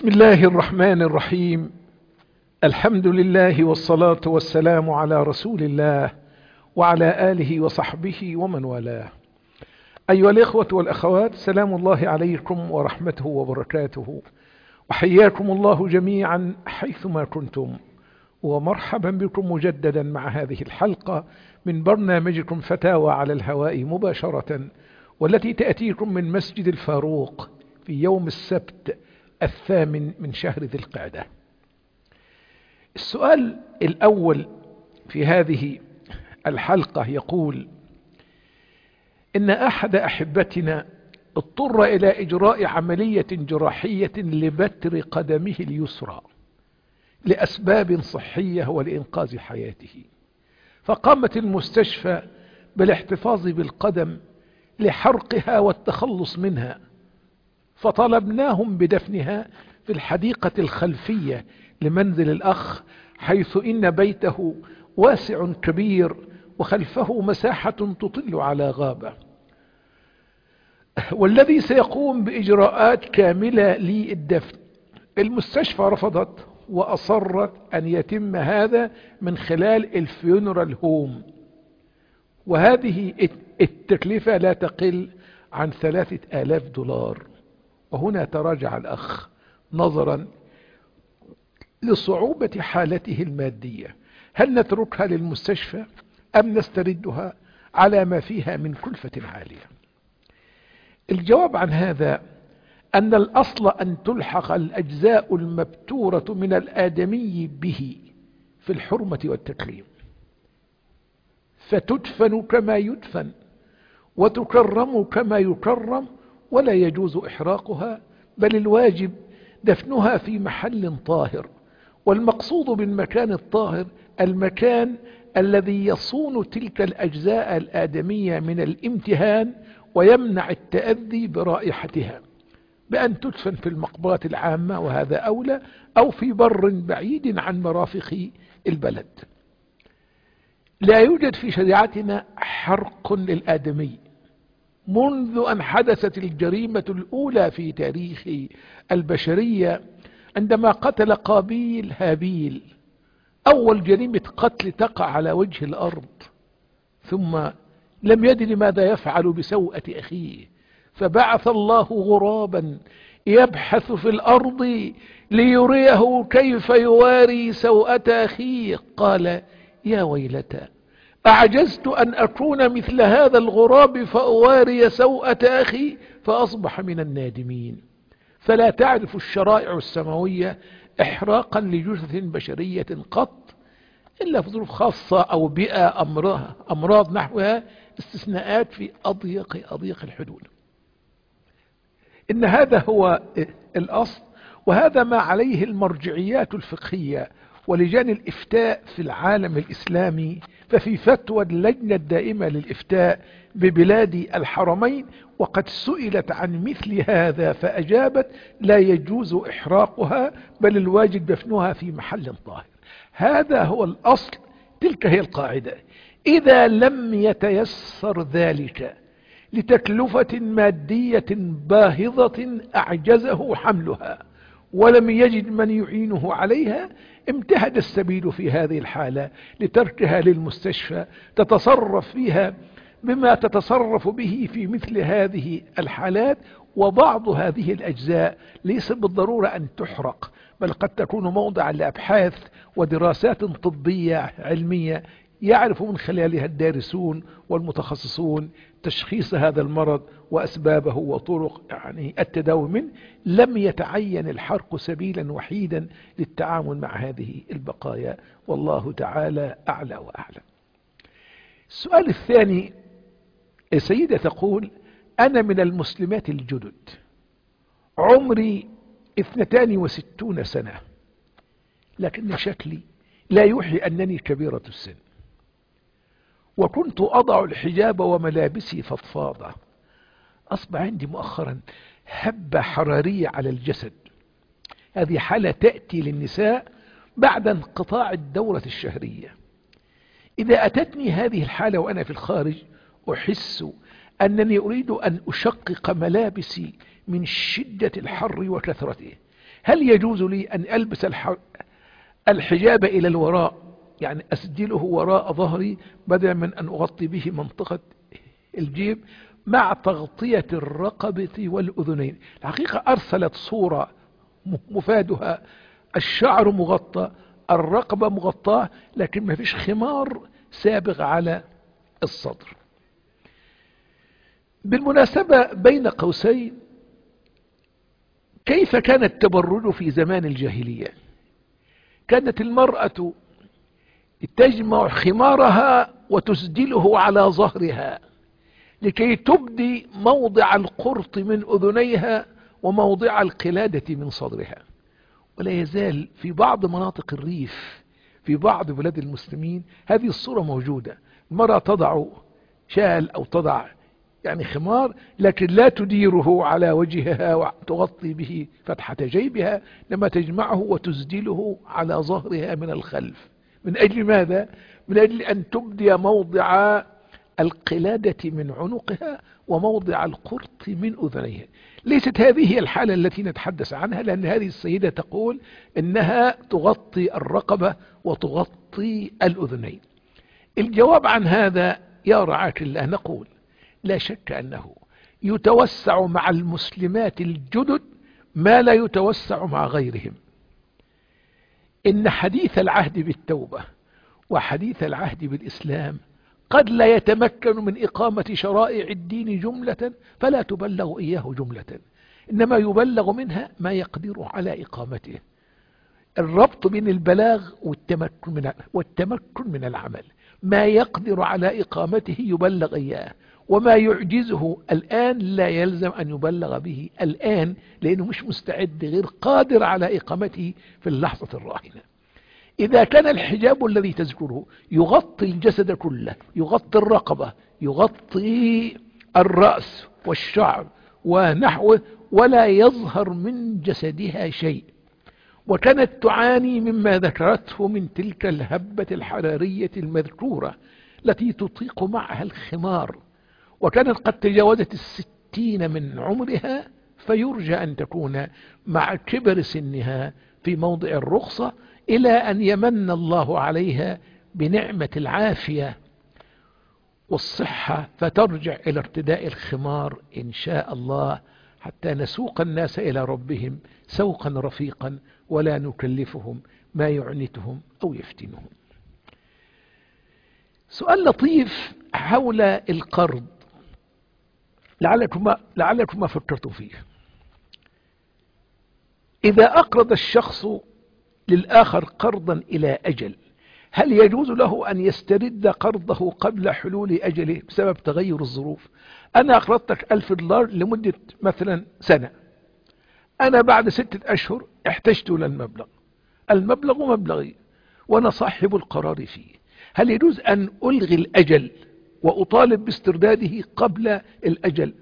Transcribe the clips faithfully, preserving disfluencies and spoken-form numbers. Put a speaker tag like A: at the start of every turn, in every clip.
A: بسم الله الرحمن الرحيم. الحمد لله والصلاة والسلام على رسول الله وعلى آله وصحبه ومن والاه. أيها الإخوة والأخوات، سلام الله عليكم ورحمته وبركاته، وحياكم الله جميعا حيثما كنتم، ومرحبا بكم مجددا مع هذه الحلقة من برنامجكم فتاوى على الهواء مباشرة، والتي تأتيكم من مسجد الفاروق في يوم السبت الثامن من شهر ذي القعدة. السؤال الأول في هذه الحلقة يقول: إن أحد أحبتنا اضطر إلى إجراء عملية جراحية لبتر قدمه اليسرى لأسباب صحية ولإنقاذ حياته، فقامت المستشفى بالاحتفاظ بالقدم لحرقها والتخلص منها، فطلبناهم بدفنها في الحديقة الخلفية لمنزل الأخ، حيث إن بيته واسع كبير وخلفه مساحة تطل على غابة، والذي سيقوم بإجراءات كاملة للدفن. المستشفى رفضت وأصرت أن يتم هذا من خلال الفيونرال هوم، وهذه التكلفة لا تقل عن ثلاثة آلاف دولار. وهنا تراجع الأخ نظرا لصعوبة حالته المادية، هل نتركها للمستشفى أم نستردها على ما فيها من كلفة عالية؟ الجواب عن هذا أن الأصل أن تلحق الأجزاء المبتورة من الآدمي به في الحرمة والتكريم، فتدفن كما يدفن وتكرم كما يكرم، ولا يجوز إحراقها، بل الواجب دفنها في محل طاهر. والمقصود بالمكان الطاهر المكان الذي يصون تلك الأجزاء الآدمية من الامتهان ويمنع التأذي برائحتها، بأن تدفن في المقبرة العامة، وهذا أولى، أو في بر بعيد عن مرافق البلد. لا يوجد في شريعتنا حرق للآدمي منذ أن حدثت الجريمة الأولى في تاريخ البشرية عندما قتل قابيل هابيل، أول جريمة قتل تقع على وجه الأرض، ثم لم يدر ماذا يفعل بسوءة أخيه، فبعث الله غرابا يبحث في الأرض ليريه كيف يواري سوءة أخيه، قال: يا ويلتى أعجزت أن أكون مثل هذا الغراب فأواري سوءة أخي، فأصبح من النادمين. فلا تعرف الشرائع السماوية إحراقا لجثث بشرية قط، إلا في ظروف خاصة أو بيئة أمراض نحوها، استثناءات في أضيق أضيق الحدود. إن هذا هو الأصل، وهذا ما عليه المرجعيات الفقهية ولجان الإفتاء في العالم الإسلامي. ففي فتوى اللجنة الدائمة للإفتاء ببلاد الحرمين وقد سئلت عن مثل هذا فأجابت: لا يجوز إحراقها، بل الواجب دفنها في محل طاهر. هذا هو الأصل، تلك هي القاعدة. إذا لم يتيسر ذلك لتكلفة مادية باهظة أعجزه حملها ولم يجد من يعينه عليها، امتهد السبيل في هذه الحالة لتركها للمستشفى تتصرف فيها بما تتصرف به في مثل هذه الحالات. وبعض هذه الأجزاء ليس بالضرورة أن تحرق، بل قد تكون موضعا لأبحاث ودراسات طبية علمية يعرف من خلالها الدارسون والمتخصصون تشخيص هذا المرض وأسبابه وطرق يعني التداوي منه. لم يتعين الحرق سبيلا وحيدا للتعامل مع هذه البقايا، والله تعالى أعلى وأعلم. السؤال الثاني، السيدة تقول: أنا من المسلمات الجدد، عمري اثنتان وستون سنة، لكن شكلي لا يوحي أنني كبيرة السن، وكنت أضع الحجاب وملابسي فضفاضة. أصبح عندي مؤخرا هبة حرارية على الجسد، هذه حالة تأتي للنساء بعد انقطاع الدورة الشهرية. إذا أتتني هذه الحالة وأنا في الخارج أحس أنني أريد أن أشقق ملابسي من شدة الحر وكثرته، هل يجوز لي أن ألبس الحجاب إلى الوراء، يعني أسدله وراء ظهري بدلا من أن أغطي به منطقة الجيب، مع تغطية الرقبة والأذنين؟ الحقيقة أرسلت صورة مفادها الشعر مغطى، الرقبة مغطاة، لكن ما فيش خمار سابغ على الصدر. بالمناسبة بين قوسين، كيف كان التبرج في زمان الجاهلية؟ كانت المرأة تجمع خمارها وتسدله على ظهرها لكي تبدي موضع القرط من أذنيها وموضع القلادة من صدرها. ولا يزال في بعض مناطق الريف في بعض بلاد المسلمين هذه الصورة موجودة. المرأة تضع شال أو تضع يعني خمار، لكن لا تديره على وجهها وتغطي به فتحة جيبها، لما تجمعه وتسدله على ظهرها من الخلف. من أجل ماذا؟ من أجل أن تبدي موضع القلادة من عنقها وموضع القرط من أذنيها. ليست هذه الحالة التي نتحدث عنها، لأن هذه السيدة تقول إنها تغطي الرقبة وتغطي الأذنين. الجواب عن هذا يا رعاة الله نقول لا شك أنه يتوسع مع المسلمات الجدد ما لا يتوسع مع غيرهم. إن حديث العهد بالتوبة وحديث العهد بالإسلام قد لا يتمكن من إقامة شرائع الدين جملة فلا تبلغ إياه جملة، إنما يبلغ منها ما يقدر على إقامته. الربط بين البلاغ والتمكن من والتمكن من العمل، ما يقدر على إقامته يبلغ إياه، وما يعجزه الآن لا يلزم أن يبلغ به الآن، لأنه مش مستعد غير قادر على إقامته في اللحظة الراهنة. إذا كان الحجاب الذي تذكره يغطي الجسد كله، يغطي الرقبة، يغطي الرأس والشعر ونحوه، ولا يظهر من جسدها شيء، وكانت تعاني مما ذكرته من تلك الهبة الحرارية المذكورة التي تطيق معها الخمار، وكانت قد تجاوزت الستين من عمرها، فيرجى أن تكون مع كبر سنها في موضع الرخصة إلى أن يمن الله عليها بنعمة العافية والصحة فترجع إلى ارتداء الخمار إن شاء الله، حتى نسوق الناس إلى ربهم سوقا رفيقا ولا نكلفهم ما يعنتهم أو يفتنهم. سؤال لطيف حول القرض لعلكم لعلكم ما فكرتم فيه. إذا أقرض الشخص للآخر قرضا إلى أجل، هل يجوز له أن يسترد قرضه قبل حلول أجله بسبب تغير الظروف؟ أنا أقرضتك ألف دولار لمدة مثلا سنة، أنا بعد ستة أشهر احتجت للمبلغ، المبلغ مبلغي وأنا صاحب القرار فيه، هل يجوز أن ألغي الأجل وأطالب باسترداده قبل الأجل؟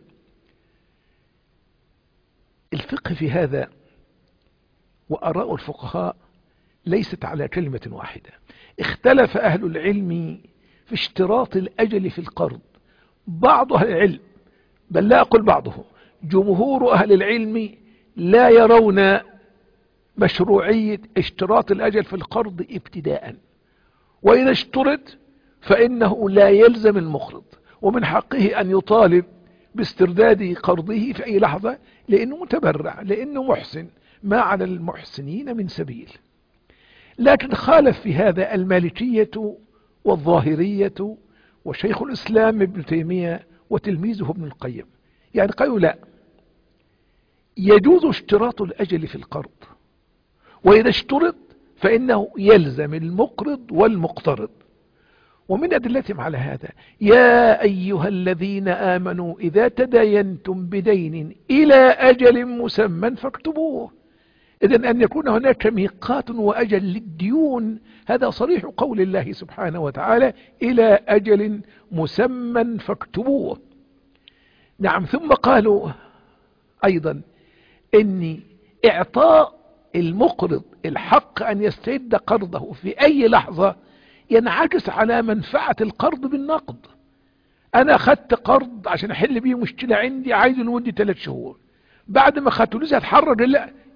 A: الفقه في هذا وآراء الفقهاء ليست على كلمة واحدة. اختلف أهل العلم في اشتراط الأجل في القرض. بعض أهل العلم، بل لا أقول بعضهم، جمهور أهل العلم لا يرون مشروعية اشتراط الأجل في القرض ابتداء، وإذا اشترط فإنه لا يلزم المقرض، ومن حقه أن يطالب باسترداد قرضه في أي لحظة، لأنه متبرع، لأنه محسن، ما على المحسنين من سبيل. لكن خالف في هذا المالكية والظاهرية وشيخ الإسلام ابن تيمية وتلميذه ابن القيم، يعني قالوا لا، يجوز اشتراط الأجل في القرض، وإذا اشترط فإنه يلزم المقرض والمقترض. ومن أدلتهم على هذا: يا أيها الذين آمنوا إذا تداينتم بدين إلى أجل مسمى فاكتبوه. إذن أن يكون هناك ميقات وأجل للديون هذا صريح قول الله سبحانه وتعالى: إلى أجل مسمى فاكتبوه. نعم. ثم قالوا أيضا إن إعطاء المقرض الحق أن يسترد قرضه في أي لحظة ينعكس على منفعة القرض بالنقد. أنا أخذت قرض عشان أحل بيه مشكلة عندي، عايزه لمدة ثلاث شهور، بعد ما أخذته لسه أتحرج، لا،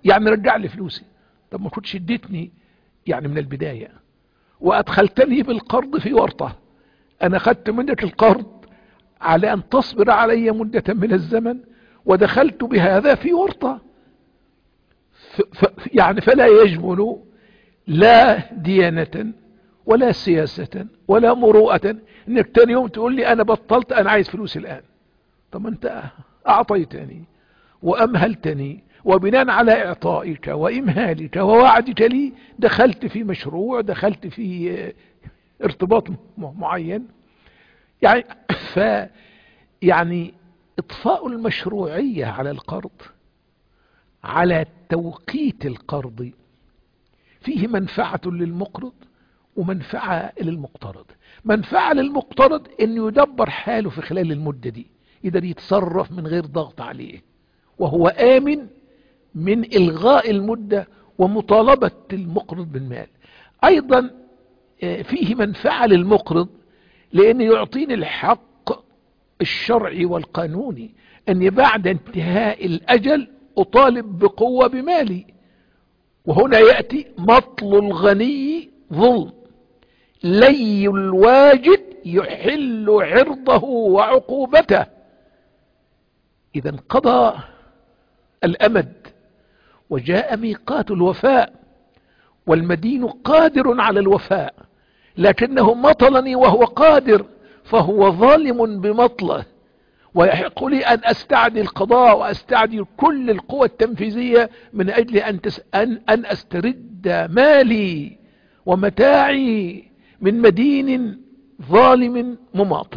A: يعني رجع لي فلوسي. طب ما كنتش اديتني يعني من البداية وادخلتني بالقرض في ورطة. انا خدت منك القرض على ان تصبر علي مدة من الزمن ودخلت بهذا في ورطة. ف ف يعني فلا يجمل لا ديانة ولا سياسة ولا مروءة انك تاني يوم تقول لي انا بطلت، انا عايز فلوس الان. طب انت اعطيتني وامهلتني، وبناء على اعطائك وامهالك ووعدك لي دخلت في مشروع، دخلت في ارتباط معين. يعني ف يعني اطفاء المشروعية على القرض، على توقيت القرض، فيه منفعة للمقرض ومنفعة للمقترض. منفعة للمقترض انه يدبر حاله في خلال المدة دي، يقدر يتصرف من غير ضغط عليه، وهو آمن من إلغاء المدة ومطالبة المقرض بالمال. أيضا فيه منفعة للمقرض لأنه يعطيني الحق الشرعي والقانوني أني بعد انتهاء الأجل أطالب بقوة بمالي. وهنا يأتي مطل الغني ظلم، لي الواجد يحل عرضه وعقوبته. إذا انقضى الأمد وجاء ميقات الوفاء، والمدين قادر على الوفاء، لكنه مطلني وهو قادر، فهو ظالم بمطله. ويحق لي أن أستعدي القضاء وأستعدي كل القوى التنفيذية من أجل أن, تس أن, أن أسترد مالي ومتاعي من مدين ظالم مماطل.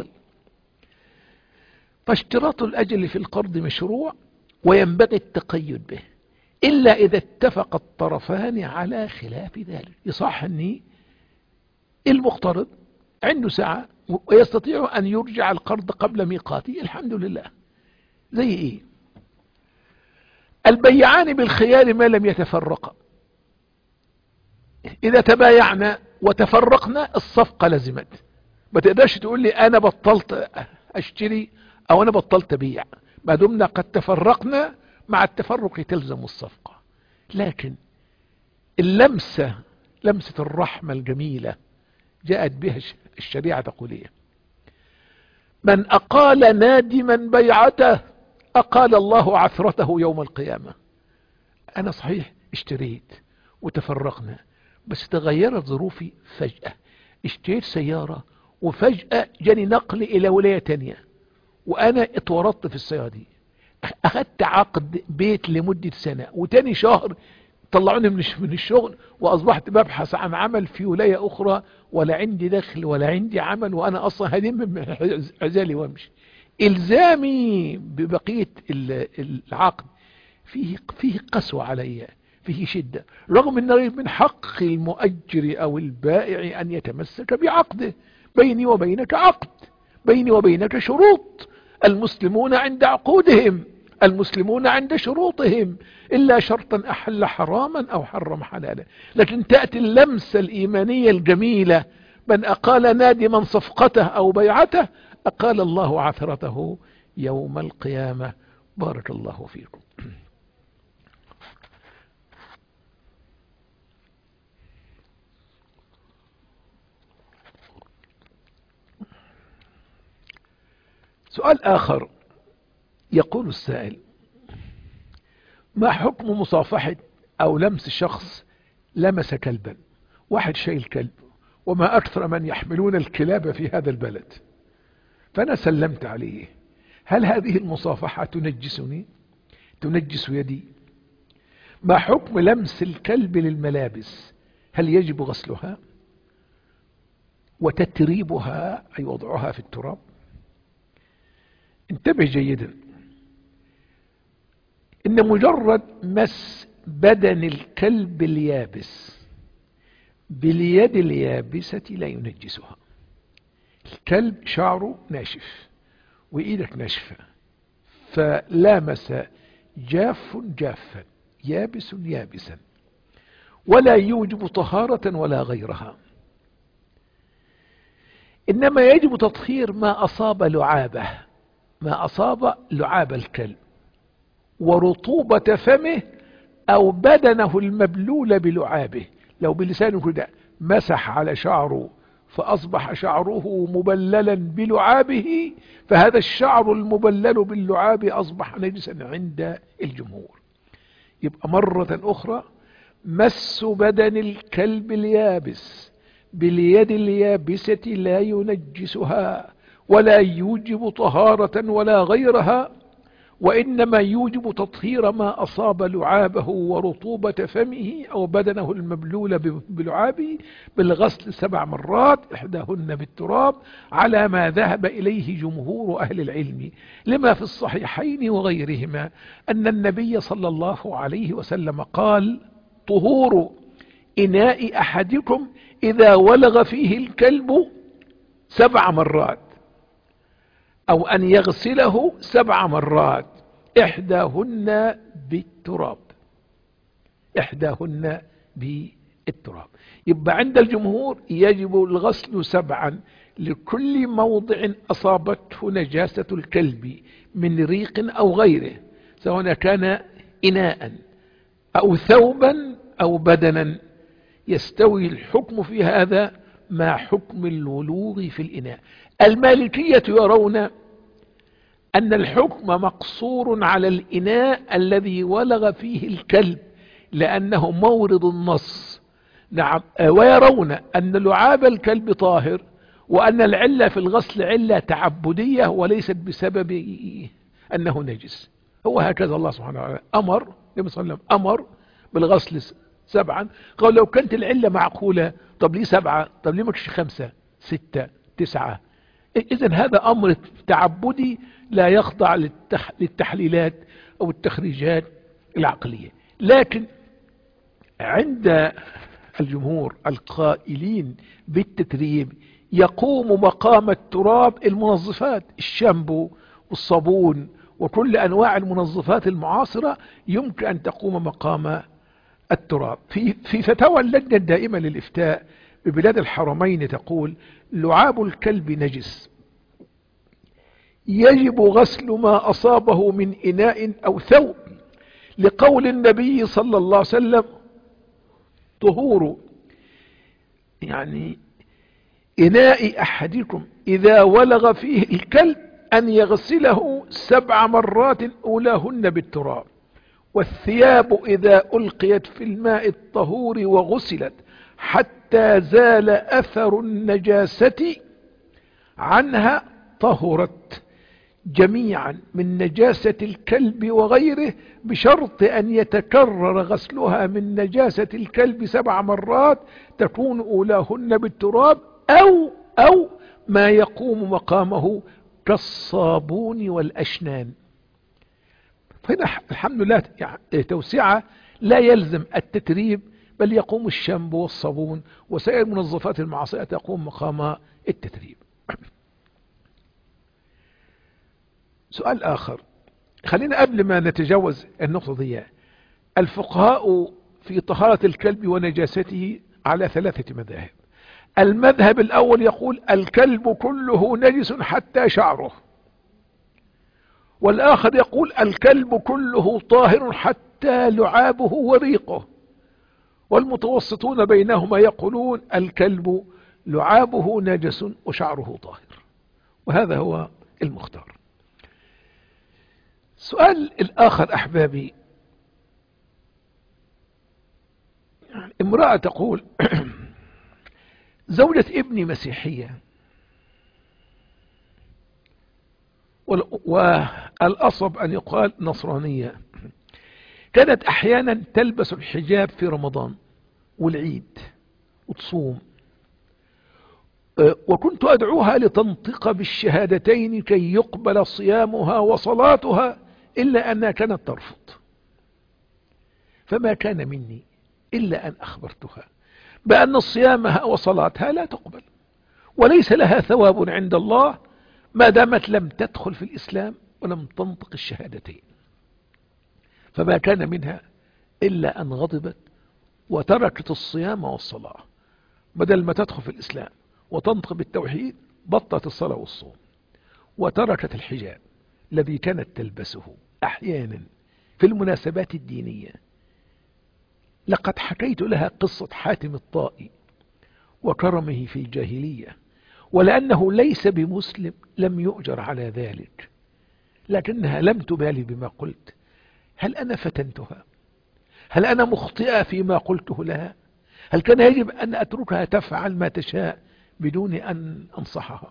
A: فاشتراط الأجل في القرض مشروع، وينبغي التقيد به إلا إذا اتفق الطرفان على خلاف ذلك. يصح أني المقترض عنده ساعة ويستطيع أن يرجع القرض قبل ميقاته، الحمد لله. زي إيه؟ البيعان بالخيار ما لم يتفرقا. إذا تبايعنا وتفرقنا الصفقة لزمت، ما تقدرش تقول لي أنا بطلت أشتري أو أنا بطلت بيع، ما دمنا قد تفرقنا مع التفرق تلزم الصفقة. لكن اللمسة، لمسة الرحمة الجميلة جاءت بها الشريعة تقول ايه؟ من أقال نادما بيعته أقال الله عثرته يوم القيامة. أنا صحيح اشتريت وتفرقنا، بس تغيرت ظروفي فجأة. اشتريت سيارة وفجأة جاني نقل إلى ولاية تانية وأنا اتورطت في السيارة دي. أخذت عقد بيت لمدة سنة، وتاني شهر طلعوني من الشغل وأصبحت ببحث عن عمل في ولاية أخرى، ولا عندي دخل ولا عندي عمل، وأنا أصلا هدم عزالي وامشي. إلزامي ببقية العقد فيه فيه قسوة علي، فيه شدة، رغم أن من حق المؤجر أو البائع أن يتمسك بعقده. بيني وبينك عقد، بيني وبينك شروط. المسلمون عند عقودهم، المسلمون عند شروطهم، إلا شرطا أحل حراما أو حرم حلالا. لكن تأتي اللمسة الإيمانية الجميلة: من أقال نادما صفقته أو بيعته أقال الله عثرته يوم القيامة. بارك الله فيكم. سؤال آخر، يقول السائل: ما حكم مصافحة أو لمس شخص لمس كلبا؟ واحد شايل كلب، وما أكثر من يحملون الكلاب في هذا البلد، فأنا سلمت عليه، هل هذه المصافحة تنجسني؟ تنجس يدي؟ ما حكم لمس الكلب للملابس؟ هل يجب غسلها وتتريبها أي وضعها في التراب؟ انتبه جيدا، إن مجرد مس بدن الكلب اليابس باليد اليابسة لا ينجسها. الكلب شعره ناشف وإيدك ناشفة، فلامس جاف جافا يابس يابسا، ولا يوجب طهارة ولا غيرها، إنما يجب تطهير ما أصاب لعابه، ما أصاب لعاب الكلب ورطوبة فمه أو بدنه المبلول بلعابه، لو بلسانه كده مسح على شعره فأصبح شعره مبللا بلعابه، فهذا الشعر المبلل باللعاب أصبح نجسا عند الجمهور. يبقى مرة أخرى، مس بدن الكلب اليابس باليد اليابسة لا ينجسها ولا يوجب طهارة ولا غيرها، وإنما يوجب تطهير ما أصاب لعابه ورطوبة فمه أو بدنه المبلول بلعابه بالغسل سبع مرات إحداهن بالتراب، على ما ذهب إليه جمهور أهل العلم، لما في الصحيحين وغيرهما أن النبي صلى الله عليه وسلم قال: طهور إناء أحدكم إذا ولغ فيه الكلب سبع مرات، أو أن يغسله سبع مرات إحداهن بالتراب، إحداهن بالتراب. يبقى عند الجمهور يجب الغسل سبعا لكل موضع أصابته نجاسة الكلب من ريق أو غيره، سواء كان إناء أو ثوبا أو بدنا، يستوي الحكم في هذا مع حكم الولوغ في الإناء. المالكية يرون أن الحكم مقصور على الإناء الذي ولغ فيه الكلب لأنه مورد النص. نعم، ويرون أن لعاب الكلب طاهر، وأن العلة في الغسل علة تعبدية وليست بسبب أنه نجس. هو هكذا الله سبحانه وتعالى أمر، النبي صلى الله عليه وسلم أمر بالغسل سبعا. قال لو كانت العلة معقولة، طب ليه سبعة؟ طب ليه مكش خمسة ستة تسعة؟ إذن هذا أمر تعبدي لا يخضع للتح... للتحليلات أو التخريجات العقلية. لكن عند الجمهور القائلين بالتتريب يقوم مقام التراب المنظفات، الشامبو والصابون وكل أنواع المنظفات المعاصرة يمكن أن تقوم مقام التراب. في في فتاوى اللجنة الدائمة للإفتاء ببلاد الحرمين تقول: لعاب الكلب نجس، يجب غسل ما أصابه من إناء أو ثوب، لقول النبي صلى الله عليه وسلم: طهور يعني إناء أحدكم إذا ولغ فيه الكلب أن يغسله سبع مرات أولاهن بالتراب، والثياب إذا ألقيت في الماء الطهور وغسلت حتى زال أثر النجاسة عنها طهرت جميعا من نجاسة الكلب وغيره، بشرط أن يتكرر غسلها من نجاسة الكلب سبع مرات تكون أولاهن بالتراب أو أو ما يقوم مقامه كالصابون والأشنان. فهنا الحمد لله يعني توسعة، لا يلزم التتريب، بل يقوم الشامبو والصابون وسائر المنظفات المعصية تقوم مقام التتريب. سؤال آخر، خلينا قبل ما نتجاوز النقطة دي، الفقهاء في طهارة الكلب ونجاسته على ثلاثة مذاهب. المذهب الأول يقول الكلب كله نجس حتى شعره، والآخر يقول الكلب كله طاهر حتى لعابه وريقه، والمتوسطون بينهما يقولون الكلب لعابه نجس وشعره طاهر، وهذا هو المختار. السؤال الآخر أحبابي، امرأة تقول: زوجة ابني مسيحية، والأصب أن يقال نصرانية، كانت أحيانا تلبس الحجاب في رمضان والعيد وتصوم، وكنت أدعوها لتنطق بالشهادتين كي يقبل صيامها وصلاتها، إلا أنها كانت ترفض، فما كان مني إلا أن أخبرتها بأن صيامها وصلاتها لا تقبل، وليس لها ثواب عند الله ما دامت لم تدخل في الإسلام ولم تنطق الشهادتين. فما كان منها إلا أن غضبت وتركت الصيام والصلاة، بدل ما تدخل في الإسلام وتنطق بالتوحيد بطلت الصلاة والصوم، وتركت الحجاب الذي كانت تلبسه أحيانا في المناسبات الدينية لقد حكيت لها قصة حاتم الطائي وكرمه في الجاهلية، ولأنه ليس بمسلم لم يؤجر على ذلك، لكنها لم تبالي بما قلت. هل أنا فتنتها؟ هل أنا مخطئة فيما قلته لها؟ هل كان يجب أن أتركها تفعل ما تشاء بدون أن أنصحها؟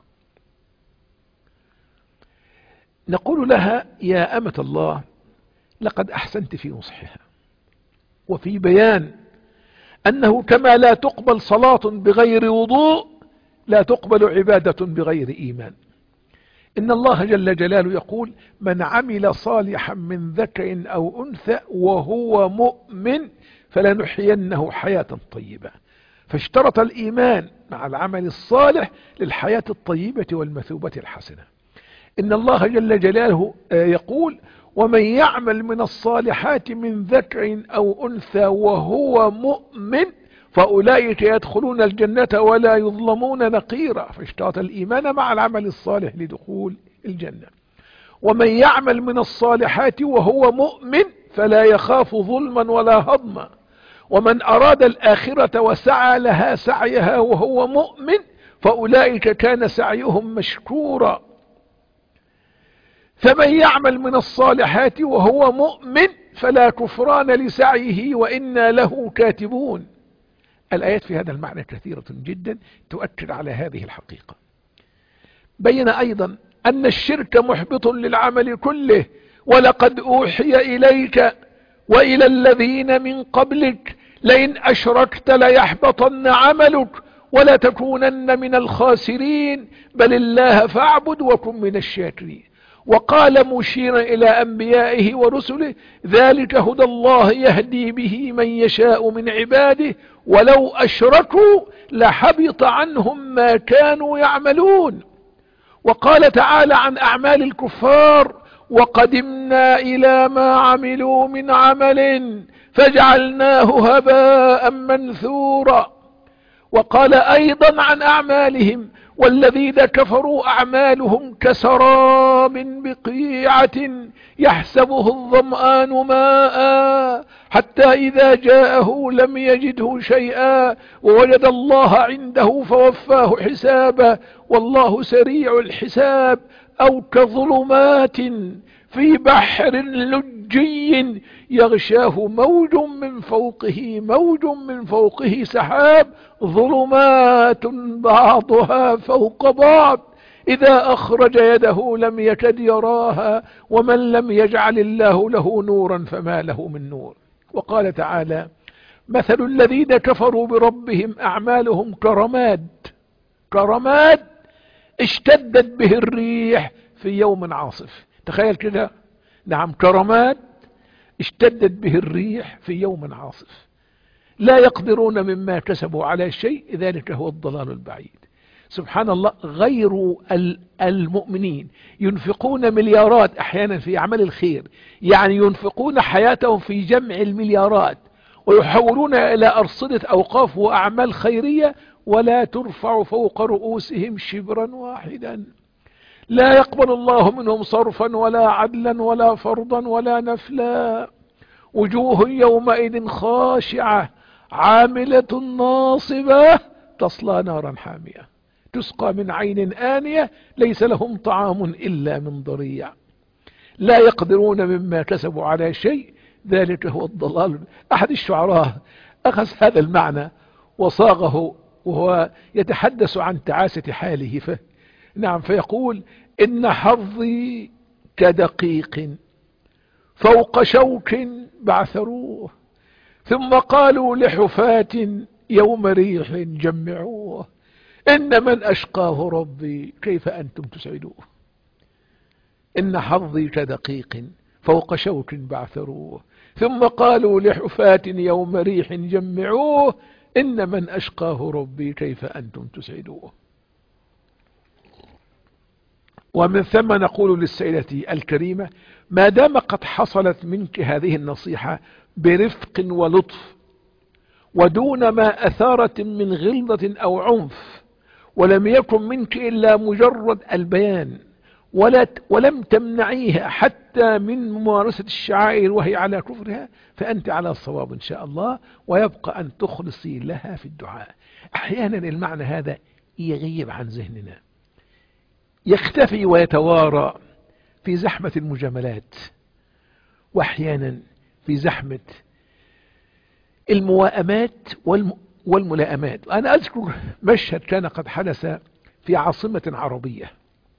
A: نقول لها: يا أمة الله، لقد أحسنت في نصحها وفي بيان أنه كما لا تقبل صلاة بغير وضوء لا تقبل عبادة بغير إيمان. إن الله جل جلاله يقول: من عمل صالحا من ذكر أو أنثى وهو مؤمن فلنحيينه حياة طيبة. فاشترط الإيمان مع العمل الصالح للحياة الطيبة والمثوبة الحسنة. إن الله جل جلاله يقول: ومن يعمل من الصالحات من ذكر أو أنثى وهو مؤمن فأولئك يدخلون الجنة ولا يظلمون نقيرا. فاشترط الإيمان مع العمل الصالح لدخول الجنة. ومن يعمل من الصالحات وهو مؤمن فلا يخاف ظلما ولا هضما. ومن أراد الآخرة وسعى لها سعيها وهو مؤمن فأولئك كان سعيهم مشكورا. فمن يعمل من الصالحات وهو مؤمن فلا كفران لسعيه وإنا له كاتبون. الآيات في هذا المعنى كثيرة جدا تؤكد على هذه الحقيقة. بين أيضا أن الشرك محبط للعمل كله. ولقد أوحي إليك وإلى الذين من قبلك لئن أشركت ليحبطن عملك ولتكونن من الخاسرين بل الله فاعبد وكن من الشاكرين. وقال مشيرا إلى أنبيائه ورسله: ذلك هدى الله يهدي به من يشاء من عباده ولو أشركوا لحبط عنهم ما كانوا يعملون. وقال تعالى عن أعمال الكفار: وقدمنا إلى ما عملوا من عمل فجعلناه هباء منثورا. وقال أيضا عن أعمالهم: والذين كفروا أعمالهم كسراب بقيعة يحسبه الظمآن ماء حتى إذا جاءه لم يجده شيئا ووجد الله عنده فوفاه حسابه والله سريع الحساب. أو كظلمات في بحر لجي يغشاه موج من فوقه موج من فوقه سحاب ظلمات بعضها فوق بعض إذا أخرج يده لم يكد يراها ومن لم يجعل الله له نورا فما له من نور. وقال تعالى: مثل الذين كفروا بربهم أعمالهم كرماد كرماد اشتدت به الريح في يوم عاصف. تخيل كده، نعم، كرماد اشتدت به الريح في يوم عاصف لا يقدرون مما كسبوا على شيء ذلك هو الضلال البعيد. سبحان الله، غير المؤمنين ينفقون مليارات أحيانا في أعمال الخير، يعني ينفقون حياتهم في جمع المليارات ويحولون إلى أرصدة أوقاف وأعمال خيرية ولا ترفع فوق رؤوسهم شبرا واحدا. لا يقبل الله منهم صرفا ولا عدلا ولا فرضا ولا نفلا. وجوه يومئذ خاشعة عاملة ناصبة تصلى نارا حامية تسقى من عين آنية ليس لهم طعام إلا من ضريع. لا يقدرون مما كسبوا على شيء ذلك هو الضلال. أحد الشعراء أخذ هذا المعنى وصاغه وهو يتحدث عن تعاسة حاله ف... نعم فيقول: إن حظي كدقيق فوق شوك بعثروه ثم قالوا لحفاة يوم ريح جمعوه إن من أشقاه ربي كيف أنتم تسعدوه. إن حظي كدقيق فوق شوك بعثروه ثم قالوا لحفاة يوم ريح جمعوه إن من أشقاه ربي كيف أنتم تسعدوه. ومن ثم نقول للسيدة الكريمة: ما دام قد حصلت منك هذه النصيحة برفق ولطف ودون ما أثارة من غلظة أو عنف ولم يكن منك إلا مجرد البيان ولا ولم تمنعيها حتى من ممارسة الشعائر وهي على كفرها، فأنت على الصواب إن شاء الله، ويبقى أن تخلصي لها في الدعاء. أحيانا المعنى هذا يغيب عن ذهننا، يختفي ويتوارى في زحمة المجاملات، وأحيانا في زحمة المواءمات والملائمات. أنا أذكر مشهد كان قد حدث في عاصمة عربية،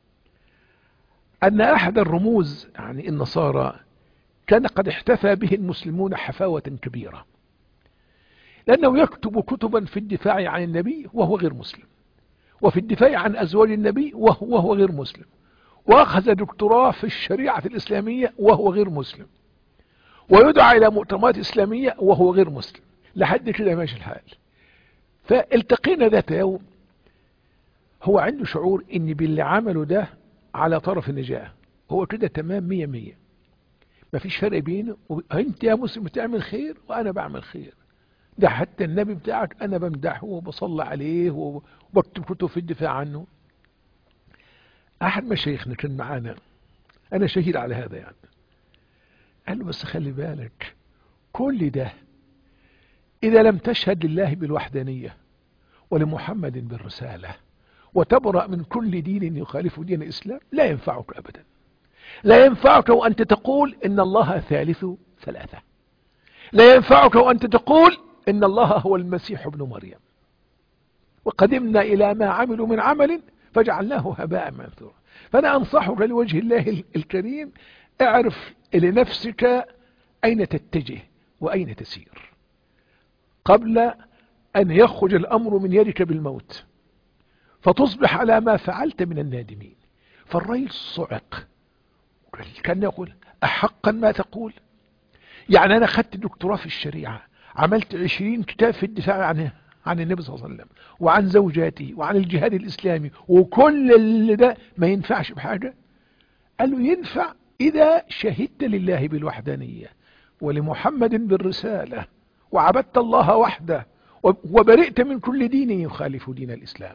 A: أن أحد الرموز يعني النصارى كان قد احتفى به المسلمون حفاوة كبيرة، لأنه يكتب كتبا في الدفاع عن النبي وهو غير مسلم، وفي الدفاع عن أزواج النبي وهو, وهو غير مسلم، وأخذ دكتوراه في الشريعة الإسلامية وهو غير مسلم، ويدعى إلى مؤتمرات إسلامية وهو غير مسلم. لحد كده ماشي الحال. فالتقينا ذات يوم، هو عنده شعور إن باللي عمله ده على طرف النجاة، هو كده تمام مية مية، مفيش فرق بينه وانت يا مسلم بتعمل خير وانا بعمل خير، ده حتى النبي بتاعك انا بمدحه وبصلي عليه وبكتب كتب في الدفاع عنه. احد مشايخنا كان معانا، انا شهيد على هذا يعني، قال له بس خلي بالك، كل ده اذا لم تشهد لله بالوحدانية ولمحمد بالرسالة وتبرأ من كل دين يخالف دين الإسلام لا ينفعك أبدا. لا ينفعك وأنت تقول إن الله ثالث ثلاثة، لا ينفعك وأنت تقول إن الله هو المسيح ابن مريم، وقدمنا إلى ما عملوا من عمل فجعلناه هباء منثورا. فأنا أنصحك لوجه الله الكريم، اعرف لنفسك أين تتجه وأين تسير قبل أن يخرج الأمر من يدك بالموت فتصبح على ما فعلت من النادمين. فالرجل صعق، كان يقول أحقا ما تقول؟ يعني أنا خدت دكتوراه في الشريعة، عملت عشرين كتاب في الدفاع عن عن النبي صلى الله عليه وسلم وعن زوجاته وعن الجهاد الإسلامي، وكل اللي ده ما ينفعش بحاجة؟ قال له ينفع إذا شهدت لله بالوحدانية ولمحمد بالرسالة وعبدت الله وحده وبرئت من كل دين يخالف دين الإسلام،